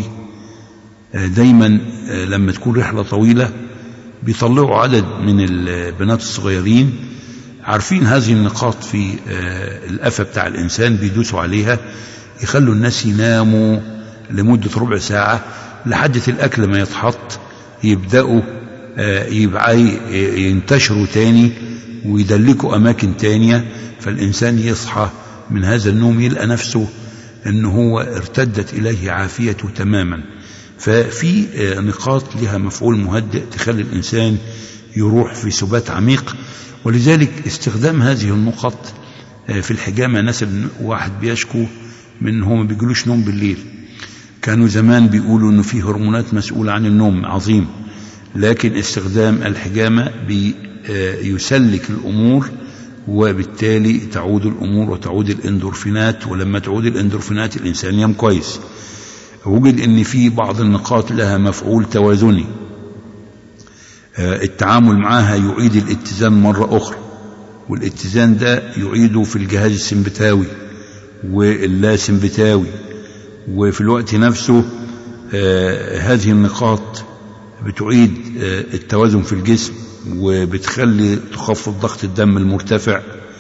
دايما لما تكون رحلة طويلة بيطلعوا عدد من البنات الصغيرين عارفين هذه النقاط في القفا بتاع الإنسان، بيدوسوا عليها يخلوا الناس يناموا لمدة ربع ساعة لحد الأكل ما يتحط، يبدأوا يبقى ينتشروا تاني ويدلكوا أماكن تانية، فالإنسان يصحى من هذا النوم يلقى نفسه أنه هو ارتدت إليه عافيته تماما. ففي نقاط لها مفعول مهدئ تخلي الإنسان يروح في سبات عميق. ولذلك استخدام هذه النقط في الحجامة، ناس واحد بيشكو من هو ما بيجلوش نوم بالليل. كانوا زمان بيقولوا أنه في هرمونات مسؤولة عن النوم، عظيم، لكن استخدام الحجامة بيسلك الأمور، وبالتالي تعود الأمور وتعود الإندورفينات، ولما تعود الإندورفينات الإنسان ينام كويس. وجد أن في بعض النقاط لها مفعول توازني، التعامل معها يعيد الاتزان مرة أخرى، والاتزان ده يعيده في الجهاز السمبتاوي واللاسمبتاوي. وفي الوقت نفسه هذه النقاط بتعيد التوازن في الجسم، وبتخلي تخفض ضغط الدم المرتفع،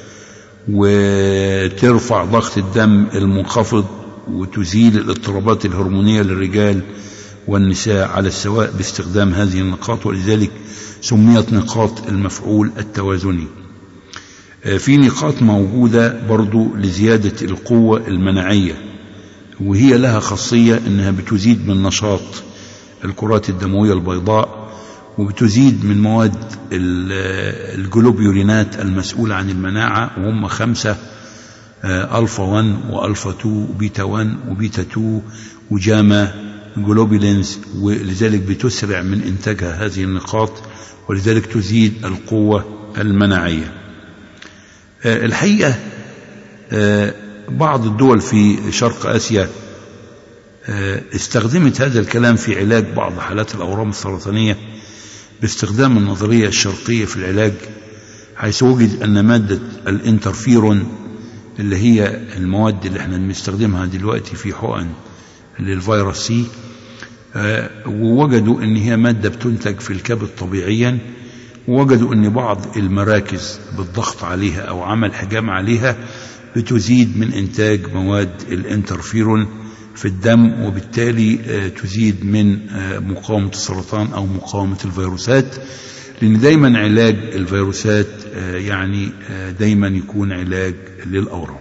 وترفع ضغط الدم المنخفض، وتزيل الاضطرابات الهرمونية للرجال والنساء على السواء باستخدام هذه النقاط، ولذلك سميت نقاط المفعول التوازني. في نقاط موجودة برضو لزيادة القوة المناعية، وهي لها خاصية أنها بتزيد من نشاط الكرات الدموية البيضاء، وبتزيد من مواد الجلوبيولينات المسؤولة عن المناعة، وهم 5: ألفا 1 وألفا 2 وبيتا 1 وبيتا 2 وجاما جلوبولينز، ولذلك بتسرع من إنتاجها هذه النقاط، ولذلك تزيد القوة المناعية. الحقيقة بعض الدول في شرق آسيا استخدمت هذا الكلام في علاج بعض حالات الأورام السرطانية باستخدام النظرية الشرقية في العلاج، حيث وجد أن مادة الانترفيرون اللي هي المواد اللي احنا بنستخدمها دلوقتي في حقن للفيروس سي، ووجدوا ان هي مادة بتنتج في الكبد طبيعيا، ووجدوا ان بعض المراكز بالضغط عليها او عمل حجامة عليها بتزيد من انتاج مواد الانترفيرون في الدم، وبالتالي تزيد من مقاومة السرطان او مقاومة الفيروسات، لأن دايما علاج الفيروسات يعني دايما يكون علاج للأورام.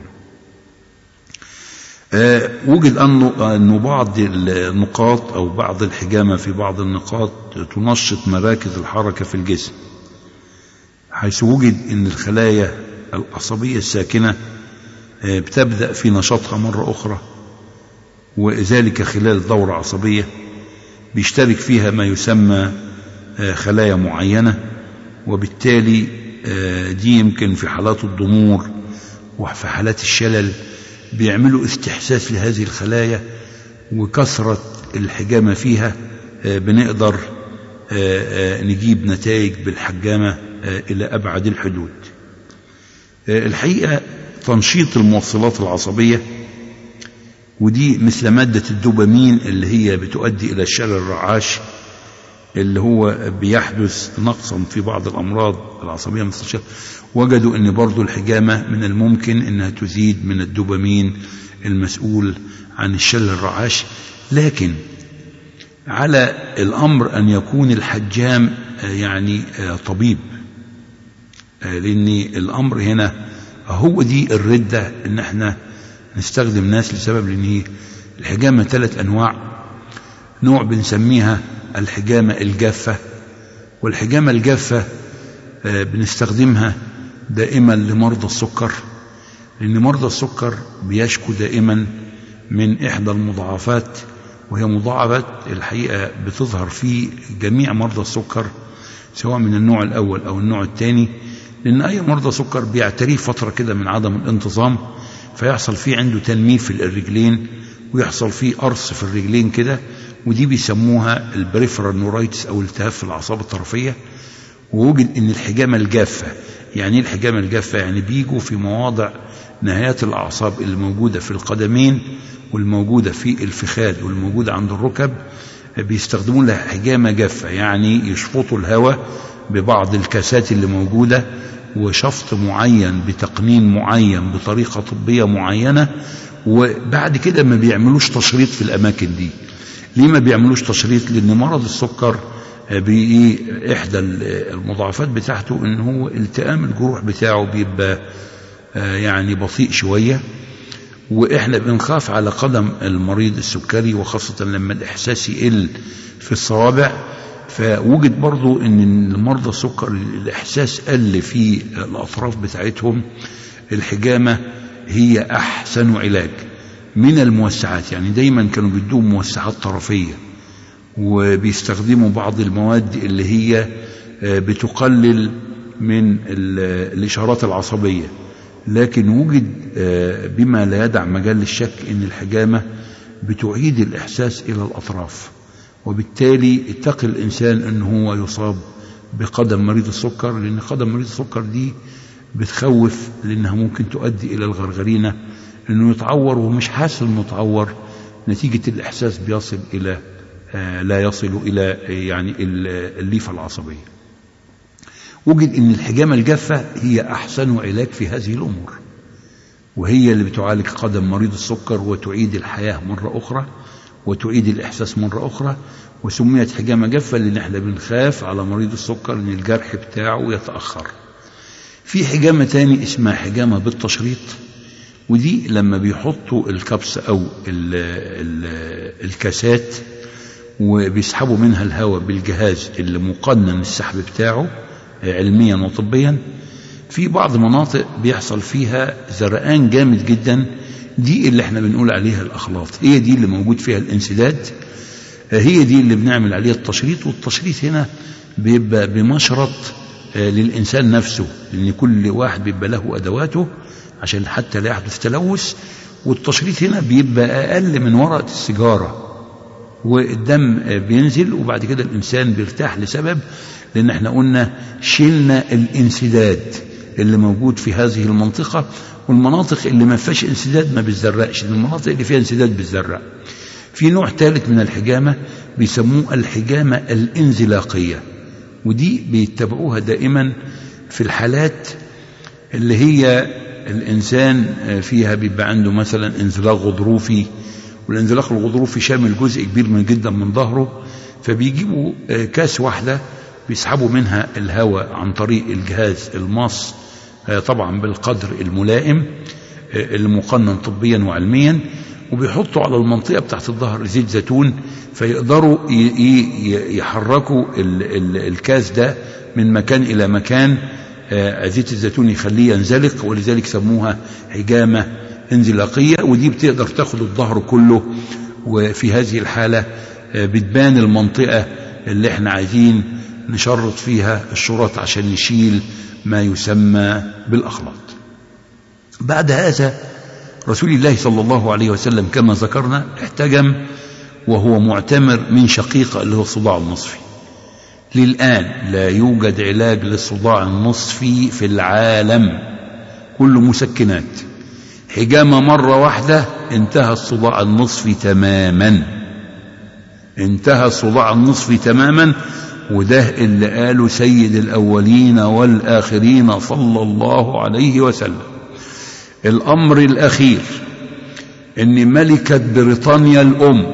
وجد أنه بعض النقاط أو بعض الحجامة في بعض النقاط تنشط مراكز الحركة في الجسم، حيث وجد أن الخلايا العصبية الساكنة بتبدأ في نشاطها مرة أخرى، وذلك خلال دورة عصبية بيشترك فيها ما يسمى خلايا معينة، وبالتالي دي يمكن في حالات الضمور وفي حالات الشلل بيعملوا استحساس لهذه الخلايا، وكثرة الحجامة فيها بنقدر نجيب نتائج بالحجامة إلى أبعد الحدود. الحقيقة تنشيط الموصلات العصبية، ودي مثل مادة الدوبامين اللي هي بتؤدي إلى الشلل الرعاش، اللي هو بيحدث نقصا في بعض الأمراض العصبية مثل الشلل. وجدوا أن برضو الحجامة من الممكن أنها تزيد من الدوبامين المسؤول عن الشل الرعاش. لكن على الأمر أن يكون الحجام يعني طبيب، لأن الأمر هنا هو دي الردة إن احنا نستخدم ناس لسبب، لأن الحجامة 3 أنواع. نوع بنسميها الحجامة الجافة، والحجامة الجافة بنستخدمها دائما لمرضى السكر، لأن مرضى السكر بيشكوا دائما من إحدى المضاعفات، وهي مضاعفات الحقيقة بتظهر في جميع مرضى السكر سواء من النوع الأول أو النوع الثاني، لأن أي مرضى سكر بيعتريه فترة كده من عدم الانتظام، فيحصل فيه عنده تنميل في الرجلين ويحصل فيه قرص في الرجلين كده، ودي بيسموها البريفرال نورايتس أو التهاب في الأعصاب الطرفية. ووجد أن الحجامة الجافة، يعني الحجامة الجافة يعني بيجوا في مواضع نهايات الأعصاب اللي موجودة في القدمين والموجودة في الفخاد والموجودة عند الركب، بيستخدمون لها حجامة جافة، يعني يشفطوا الهواء ببعض الكاسات اللي موجودة وشفط معين بتقنين معين بطريقة طبية معينة، وبعد كده ما بيعملوش تشريط في الأماكن دي. ليه ما بيعملوش تشريط؟ لأن مرض السكر إحدى المضاعفات بتاعته إن هو التئام الجروح بتاعه بيبقى يعني بطيء شوية، وإحنا بنخاف على قدم المريض السكري، وخاصة لما الإحساس يقل في الصوابع. فوجد برضو إن المرضى السكر الإحساس قل في الأطراف بتاعتهم، الحجامة هي أحسن علاج من الموسعات. يعني دايما كانوا بيدوهم موسعات طرفية، وبيستخدموا بعض المواد اللي هي بتقلل من الإشارات العصبية، لكن وجد بما لا يدع مجال للشك ان الحجامة بتعيد الإحساس إلى الأطراف، وبالتالي اتقي الإنسان أن هو يصاب بقدم مريض السكر، لأن قدم مريض السكر دي بتخوف، لأنها ممكن تؤدي إلى الغرغرينة، أنه يتعور ومش حاسس أنه يتعور، نتيجة الإحساس بيصل إلى لا يصل إلى يعني الليفة العصبية. وجد أن الحجامة الجافة هي أحسن علاج في هذه الأمور، وهي اللي بتعالج قدم مريض السكر وتعيد الحياة مرة أخرى وتعيد الإحساس مرة أخرى. وسميت حجامة جافة لأن احنا بنخاف على مريض السكر أن الجرح بتاعه يتأخر. في حجامة تاني اسمها حجامة بالتشريط، ودي لما بيحطوا الكبس أو الكاسات وبيسحبوا منها الهواء بالجهاز اللي مقنن السحب بتاعه علميا وطبيا، في بعض مناطق بيحصل فيها زرقان جامد جدا، دي اللي احنا بنقول عليها الأخلاط، هي دي اللي موجود فيها الانسداد، هي دي اللي بنعمل عليها التشريط. والتشريط هنا بيبقى بمشرط للإنسان نفسه، لأن كل واحد بيبقى له أدواته عشان حتى لا يحدث تلوث. والتشريط هنا بيبقى أقل من ورقة السيجارة، والدم بينزل وبعد كده الإنسان بيرتاح، لسبب لأن احنا قلنا شلنا الانسداد اللي موجود في هذه المنطقة، والمناطق اللي ما فيهاش انسداد ما بتزرقش، المناطق اللي فيها انسداد بتزرق. في نوع ثالث من الحجامة بيسموه الحجامة الانزلاقية، ودي بيتبعوها دائما في الحالات اللي هي الإنسان فيها بيبقى عنده مثلا انزلاق غضروفي، والانزلاق الغضروفي شامل جزء كبير جدا من ظهره، فبيجيبوا كاس واحدة بيسحبوا منها الهواء عن طريق الجهاز الماص، طبعا بالقدر الملائم المقنن طبيا وعلميا، وبيحطوا على المنطقة بتاعت الظهر زيت زيتون، فيقدروا يحركوا الكاس ده من مكان إلى مكان، زيت الزيتون يخليه ينزلق، ولذلك سموها حجامة انزلاقية. ودي بتقدر تاخد الظهر كله، وفي هذه الحالة بتبان المنطقة اللي احنا عايزين نشرط فيها الشرط عشان نشيل ما يسمى بالأخلاط. بعد هذا رسول الله صلى الله عليه وسلم كما ذكرنا احتجم وهو معتمر من شقيقة اللي هو الصداع النصفي. للآن لا يوجد علاج للصداع النصفي في العالم، كله مسكنات. حجامة مرة واحدة انتهى الصداع النصفي تماما، انتهى الصداع النصفي تماما، وده اللي قاله سيد الأولين والآخرين صلى الله عليه وسلم. الأمر الأخير ان ملكة بريطانيا الام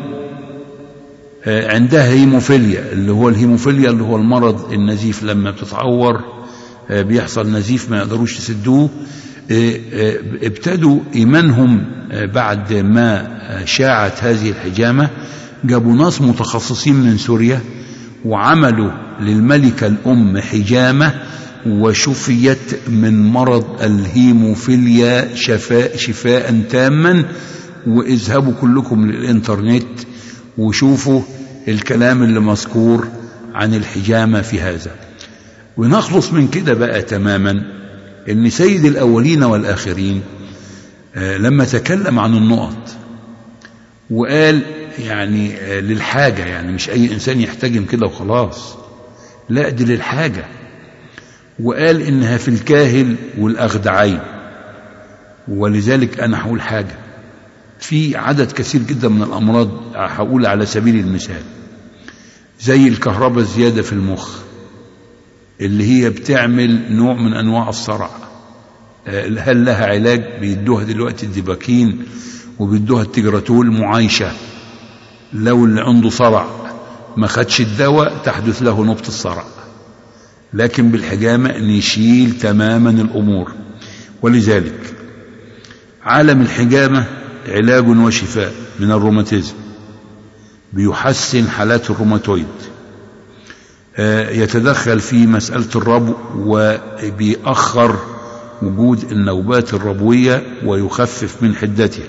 عندها هيموفيليا، اللي هو الهيموفيليا اللي هو المرض النزيف، لما بتتعور بيحصل نزيف ما يقدروش يسدوه. ابتدوا إيمانهم بعد ما شاعت هذه الحجامة، جابوا ناس متخصصين من سوريا وعملوا للملكة الأم حجامة وشفيت من مرض الهيموفيليا شفاء تاما. واذهبوا كلكم للإنترنت وشوفوا الكلام اللي مذكور عن الحجامة في هذا. ونخلص من كده بقى تماما ان سيد الأولين والآخرين لما تكلم عن النقط وقال يعني للحاجة، يعني مش أي إنسان يحتجم كده وخلاص، لا دي للحاجة، وقال إنها في الكاهل والأخدعين. ولذلك أنا هقول حاجة، في عدد كثير جدا من الأمراض، هقول على سبيل المثال زي الكهرباء الزيادة في المخ اللي هي بتعمل نوع من أنواع الصرع. هل لها علاج؟ بيدوها دلوقتي الديباكين وبيدوها التجراتول معايشة. لو اللي عنده صرع ما خدش الدواء تحدث له نبض الصرع، لكن بالحجامة نشيل تماما الأمور. ولذلك عالم الحجامة علاج وشفاء من الروماتيزم، بيحسن حالات الروماتويد، يتدخل في مسألة الربو وبيأخر وجود النوبات الربوية ويخفف من حدتها،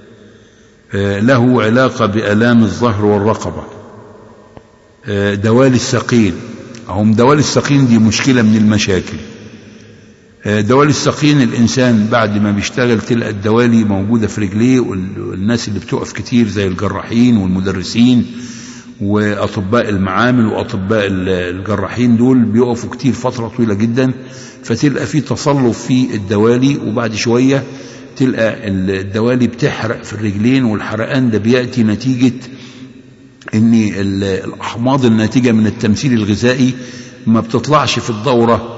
له علاقة بآلام الظهر والرقبة، دوالي الساقين. دوالي الساقين دي مشكلة من المشاكل. دوالي الساقين الإنسان بعد ما بيشتغل تلقى الدوالي موجودة في رجليه، والناس اللي بتقف كتير زي الجراحين والمدرسين وأطباء المعامل وأطباء الجراحين دول بيقفوا كتير فترة طويلة جدا، فتلقى في تصلب في الدوالي، وبعد شوية تلقى الدوالي بتحرق في الرجلين، والحرقان ده بيأتي نتيجة ان الأحماض الناتجة من التمثيل الغذائي ما بتطلعش في الدورة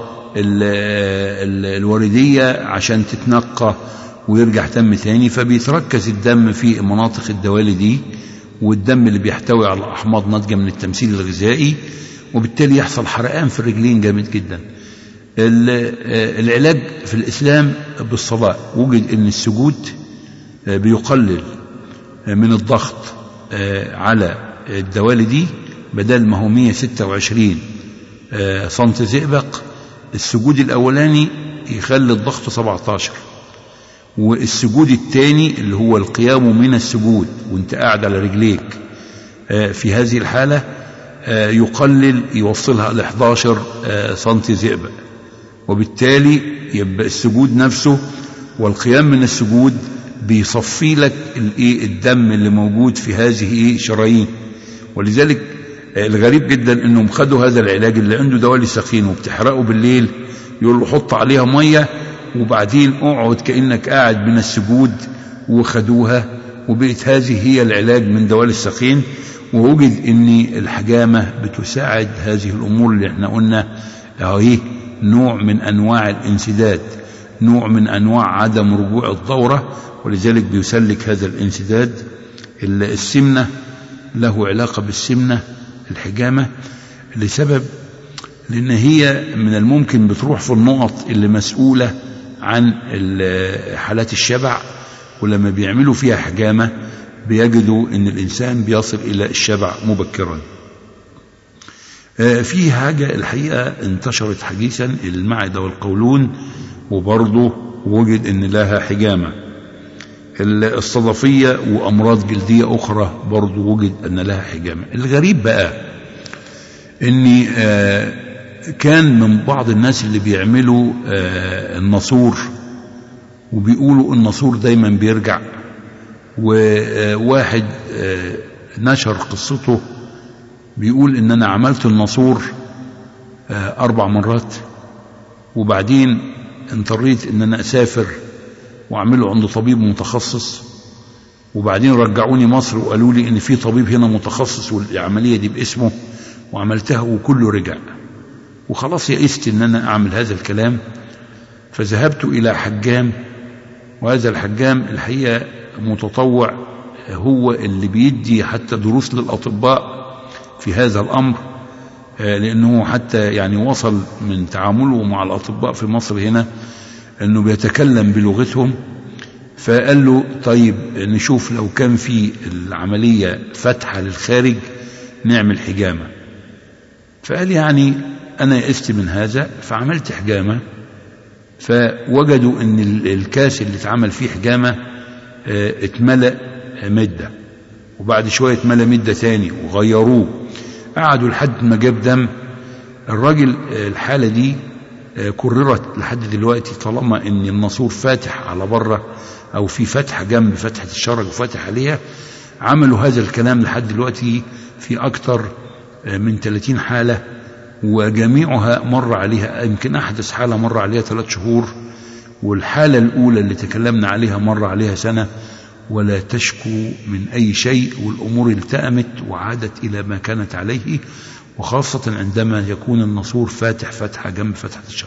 الوردية عشان تتنقى ويرجع دم تاني، فبيتركز الدم في مناطق الدوالي دي، والدم اللي بيحتوي على أحماض ناتجة من التمثيل الغذائي، وبالتالي يحصل حرقان في الرجلين جامد جدا. العلاج في الإسلام بالصلاة، وجد ان السجود بيقلل من الضغط على الدوالي دي، بدل ما هو 126 سنتي زئبق، السجود الأولاني يخلي الضغط 17، والسجود الثاني اللي هو القيام من السجود وانت قاعد على رجليك في هذه الحالة يقلل، يوصلها ل 11 سنتي زئبق، وبالتالي يبقى السجود نفسه والقيام من السجود بيصفي لك الدم اللي موجود في هذه شرايين. ولذلك الغريب جدا انهم خدوا هذا العلاج اللي عنده دوالي سخين وبتحرقه بالليل، يقول له حط عليها ميه وبعدين اقعد كأنك قاعد من السجود، وخدوها وبقت هذه هي العلاج من دوالي السخين. ووجد ان الحجامة بتساعد هذه الامور اللي احنا قلنا اهي، نوع من انواع الانسداد، نوع من انواع عدم رجوع الدورة، ولذلك بيسلك هذا الانسداد. السمنة له علاقة بالسمنة الحجامة، لسبب لأن هي من الممكن بتروح في النقط اللي مسؤولة عن حالات الشبع، ولما بيعملوا فيها حجامة بيجدوا أن الإنسان بيصل إلى الشبع مبكرا. في حاجة الحقيقة انتشرت حديثا، المعدة والقولون، وبرضه وجد أن لها حجامة. الصدفية وأمراض جلدية أخرى برضه وجد أن لها حجامة. الغريب بقى أن كان من بعض الناس اللي بيعملوا الناسور وبيقولوا الناسور دايما بيرجع، وواحد نشر قصته بيقول ان انا عملت الناسور 4 مرات، وبعدين اضطريت ان انا اسافر واعمله عند طبيب متخصص، وبعدين رجعوني مصر وقالوا لي ان في طبيب هنا متخصص والعملية دي باسمه، وعملتها وكله رجع، وخلاص يئست ان انا اعمل هذا الكلام. فذهبت الى حجام، وهذا الحجام الحقيقة متطوع هو اللي بيدي حتى دروس للأطباء في هذا الأمر، لأنه حتى يعني وصل من تعامله مع الأطباء في مصر هنا أنه بيتكلم بلغتهم. فقال له طيب نشوف لو كان في العملية فتحة للخارج نعمل حجامة. فقال يعني أنا يئست من هذا فعملت حجامة، فوجدوا أن الكاس اللي اتعمل فيه حجامة اتملأ مدة، وبعد شوية اتملأ مدة تاني وغيروه، قعدوا لحد ما جاب دم. الراجل الحالة دي كررت لحد دلوقتي، طالما ان الناسور فاتح على بره او في فتحة جنب فتحة الشرج وفاتح عليها، عملوا هذا الكلام لحد دلوقتي في اكتر من 30 حالة، وجميعها مر عليها، يمكن احدث حالة مر عليها 3 شهور، والحالة الاولى اللي تكلمنا عليها مر عليها سنة، ولا تشكو من اي شيء، والامور التأمت وعادت الى ما كانت عليه، وخاصة عندما يكون الناسور فاتح فتحة جنب فتحة الشرج.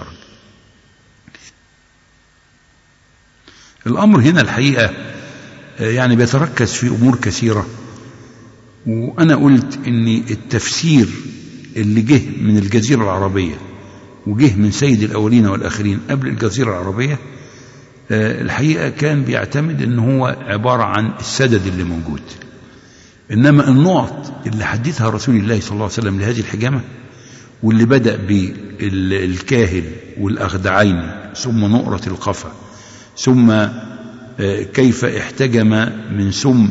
الأمر هنا الحقيقة يعني بيتركز في أمور كثيرة، وأنا قلت إن التفسير اللي جه من الجزيرة العربية وجه من سيد الأولين والآخرين قبل الجزيرة العربية الحقيقة كان بيعتمد إن هو عبارة عن السدد اللي موجود، إنما النقط اللي حددها رسول الله صلى الله عليه وسلم لهذه الحجامة، واللي بدأ بالكاهل والأخدعين ثم نقرة القفا ثم كيف احتجم من سم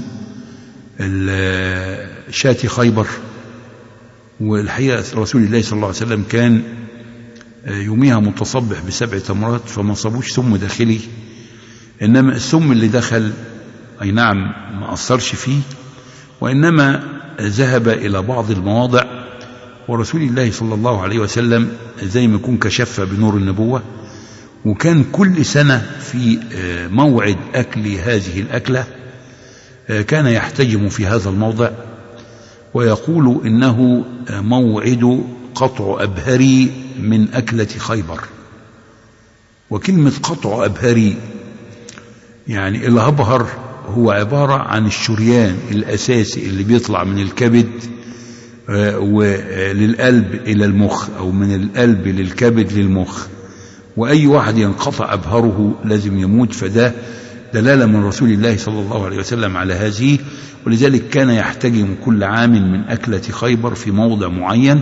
شاة خيبر. والحقيقة رسول الله صلى الله عليه وسلم كان يوميها متصبح ب7 تمرات، فما صابوش سم داخلي، إنما السم اللي دخل أي نعم ما أثرش فيه، وإنما ذهب إلى بعض المواضع، ورسول الله صلى الله عليه وسلم زي ما يكون كشف بنور النبوة، وكان كل سنة في موعد أكل هذه الأكلة كان يحتجم في هذا الموضع ويقول إنه موعد قطع أبهري من أكلة خيبر. وكلمة قطع أبهري يعني الأبهر هو عبارة عن الشريان الأساسي اللي بيطلع من الكبد وللقلب إلى المخ، أو من القلب للكبد للمخ، وأي واحد ينقطع أبهره لازم يموت. فده دلالة من رسول الله صلى الله عليه وسلم على هذه، ولذلك كان يحتجم كل عام من أكلة خيبر في موضع معين.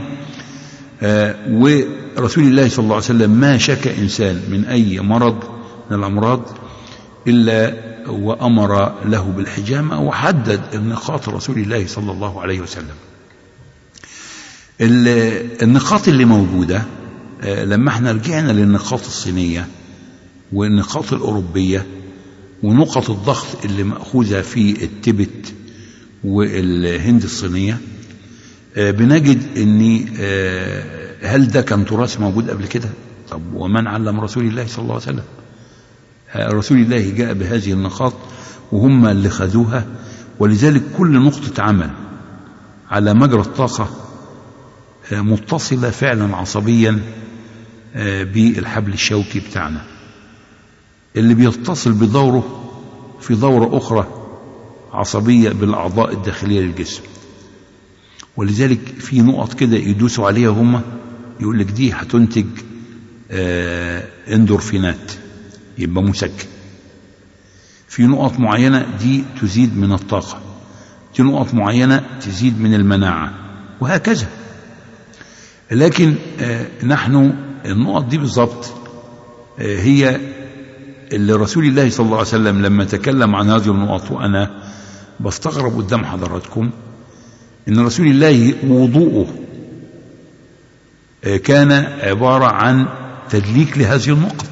ورسول الله صلى الله عليه وسلم ما شكى إنسان من أي مرض من الأمراض إلا وأمر له بالحجامة، وحدد النقاط رسول الله صلى الله عليه وسلم. النقاط اللي موجودة لما احنا رجعنا للنقاط الصينية والنقاط الأوروبية ونقط الضغط اللي مأخوذة في التبت والهند الصينية، بنجد ان هل ده كان تراث موجود قبل كده؟ طب ومن علم رسول الله صلى الله عليه وسلم؟ رسول الله جاء بهذه النقاط وهم اللي خذوها، ولذلك كل نقطة عمل على مجرى الطاقة متصلة فعلا عصبيا بالحبل الشوكي بتاعنا اللي بيتصل بدوره في دورة أخرى عصبية بالأعضاء الداخلية للجسم. ولذلك في نقط كده يدوسوا عليها هم، يقول لك دي هتنتج اندورفينات يبقى مسكن، في نقط معينة دي تزيد من الطاقة، دي نقط معينة تزيد من المناعة، وهكذا. لكن نحن النقط دي بالضبط هي اللي رسول الله صلى الله عليه وسلم لما تكلم عن هذه النقط، وأنا بستغرب قدام حضراتكم إن رسول الله وضوءه كان عبارة عن تدليك لهذه النقط،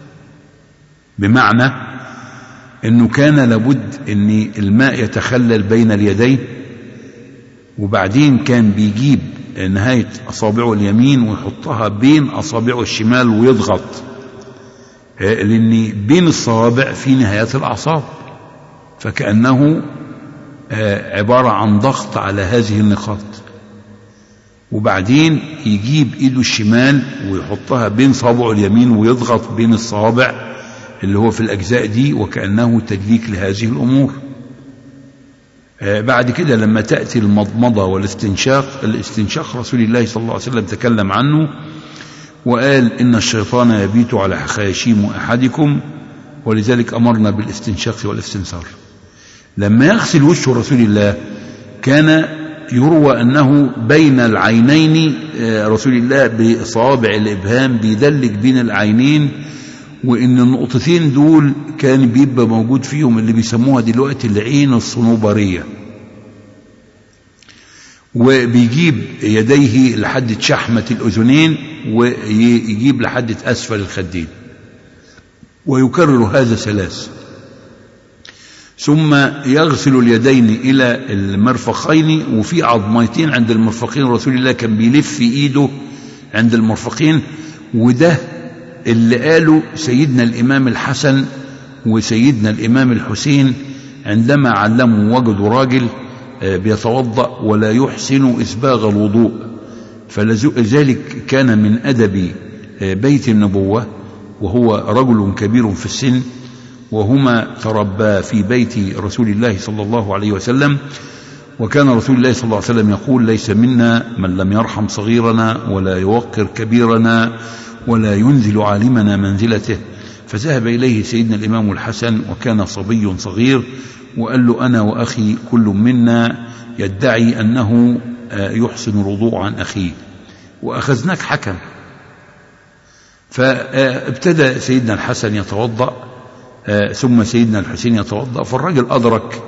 بمعنى أنه كان لابد أن الماء يتخلل بين اليدين، وبعدين كان بيجيب نهاية أصابعه اليمين ويحطها بين أصابعه الشمال ويضغط، لأن بين الصوابع في نهايات الأعصاب، فكأنه عبارة عن ضغط على هذه النقاط. وبعدين يجيب إيده الشمال ويحطها بين صوابعه اليمين ويضغط بين الصوابع، اللي هو في الأجزاء دي، وكأنه تدليك لهذه الأمور. بعد كده لما تأتي المضمضة والاستنشاق، الاستنشاق رسول الله صلى الله عليه وسلم تكلم عنه وقال إن الشيطان يبيت على خياشيم أحدكم، ولذلك أمرنا بالاستنشاق والاستنثار. لما يغسل وجه رسول الله كان يروى أنه بين العينين رسول الله بصوابع الإبهام بيدلك بين العينين، وإن النقطتين دول كان بيبقى موجود فيهم اللي بيسموها دلوقتي العين الصنوبرية، وبيجيب يديه لحد شحمة الأذنين ويجيب لحد أسفل الخدين، ويكرر هذا 3. ثم يغسل اليدين إلى المرفقين، وفي عظمتين عند المرفقين رسول الله كان بيلف إيده عند المرفقين، وده اللي قاله سيدنا الإمام الحسن وسيدنا الإمام الحسين عندما علموا وجدوا راجل بيتوضأ ولا يحسن إسباغ الوضوء، فلذلك كان من أدب بيت النبوة، وهو رجل كبير في السن، وهما تربى في بيت رسول الله صلى الله عليه وسلم. وكان رسول الله صلى الله عليه وسلم يقول: ليس منا من لم يرحم صغيرنا ولا يوقر كبيرنا ولا ينزل عالمنا منزلته. فذهب إليه سيدنا الإمام الحسن وكان صبي صغير، وقال له: أنا وأخي كل منا يدعي أنه يحسن الوضوء عن أخيه، وأخذناك حكم. فابتدى سيدنا الحسن يتوضأ، ثم سيدنا الحسين يتوضأ، فالرجل أدرك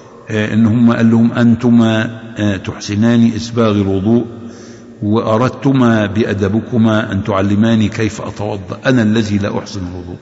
أنهم قال لهم: أنتما تحسنان إسباغ الوضوء، وأردتما بأدبكما أن تعلماني كيف أتوضأ، أنا الذي لا أحسن الوضوء.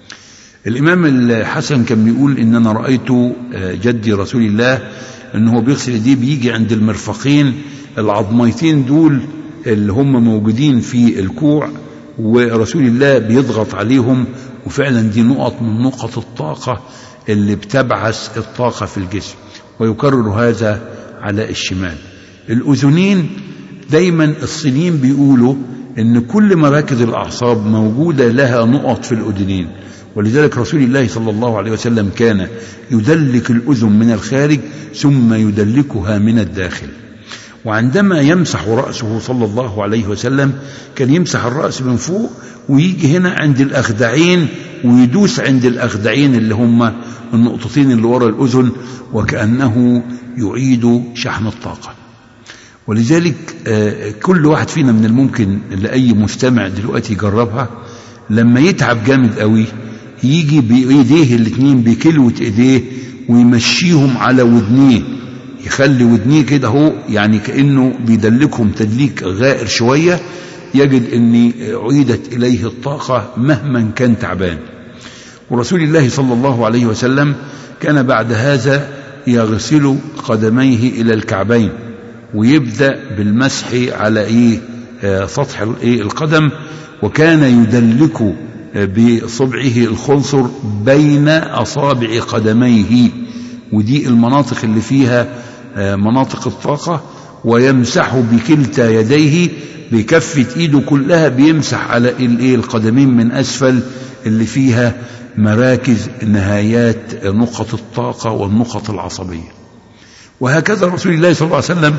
الإمام الحسن كان بيقول: إن أنا رأيت جدي رسول الله أنه بيغسل يديه، بيجي عند المرفقين العظميتين دول اللي هم موجودين في الكوع، ورسول الله بيضغط عليهم، وفعلا دي نقط من نقط الطاقة اللي بتبعث الطاقة في الجسم، ويكرر هذا على الشمال. الأذنين دايما الصينيين بيقولوا ان كل مراكز الأعصاب موجودة لها نقط في الأذنين، ولذلك رسول الله صلى الله عليه وسلم كان يدلك الأذن من الخارج ثم يدلكها من الداخل. وعندما يمسح رأسه صلى الله عليه وسلم كان يمسح الرأس من فوق ويجي هنا عند الأخدعين ويدوس عند الأخدعين اللي هم النقطتين اللي وراء الأذن، وكأنه يعيد شحن الطاقة. ولذلك كل واحد فينا من الممكن لأي مستمع دلوقتي يجربها، لما يتعب جامد قوي يجي بإيديه الاثنين بكلوة إيديه ويمشيهم على ودنيه، يخلي ودنيه كده هو يعني كأنه بيدلكهم تدليك غائر شوية، يجد أن عيدت إليه الطاقة مهما كان تعبان. ورسول الله صلى الله عليه وسلم كان بعد هذا يغسل قدميه إلى الكعبين، ويبدأ بالمسح على سطح القدم، وكان يدلك بصبعه الخنصر بين أصابع قدميه، ودي المناطق اللي فيها مناطق الطاقة، ويمسح بكلتا يديه بكفة ايده كلها، بيمسح على القدمين من أسفل اللي فيها مراكز نهايات نقط الطاقة والنقط العصبية. وهكذا رسول الله صلى الله عليه وسلم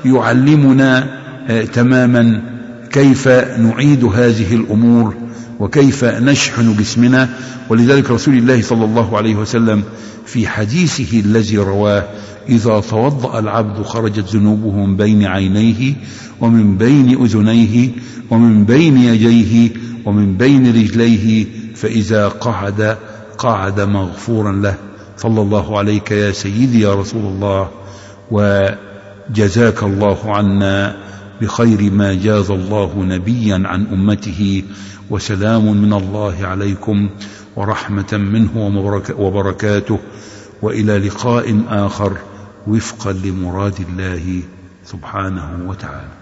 يعلمنا تماما كيف نعيد هذه الأمور وكيف نشحن جسمنا. ولذلك رسول الله صلى الله عليه وسلم في حديثه الذي رواه: إذا توضأ العبد خرجت ذنوبه من بين عينيه ومن بين أذنيه ومن بين يديه ومن بين رجليه، فإذا قعد مغفورا له. صلى الله عليك يا سيدي يا رسول الله، وجزاك الله عنا بخير ما جاز الله نبيا عن أمته، وسلام من الله عليكم ورحمة منه وبركاته، وإلى لقاء آخر وفقا لمراد الله سبحانه وتعالى.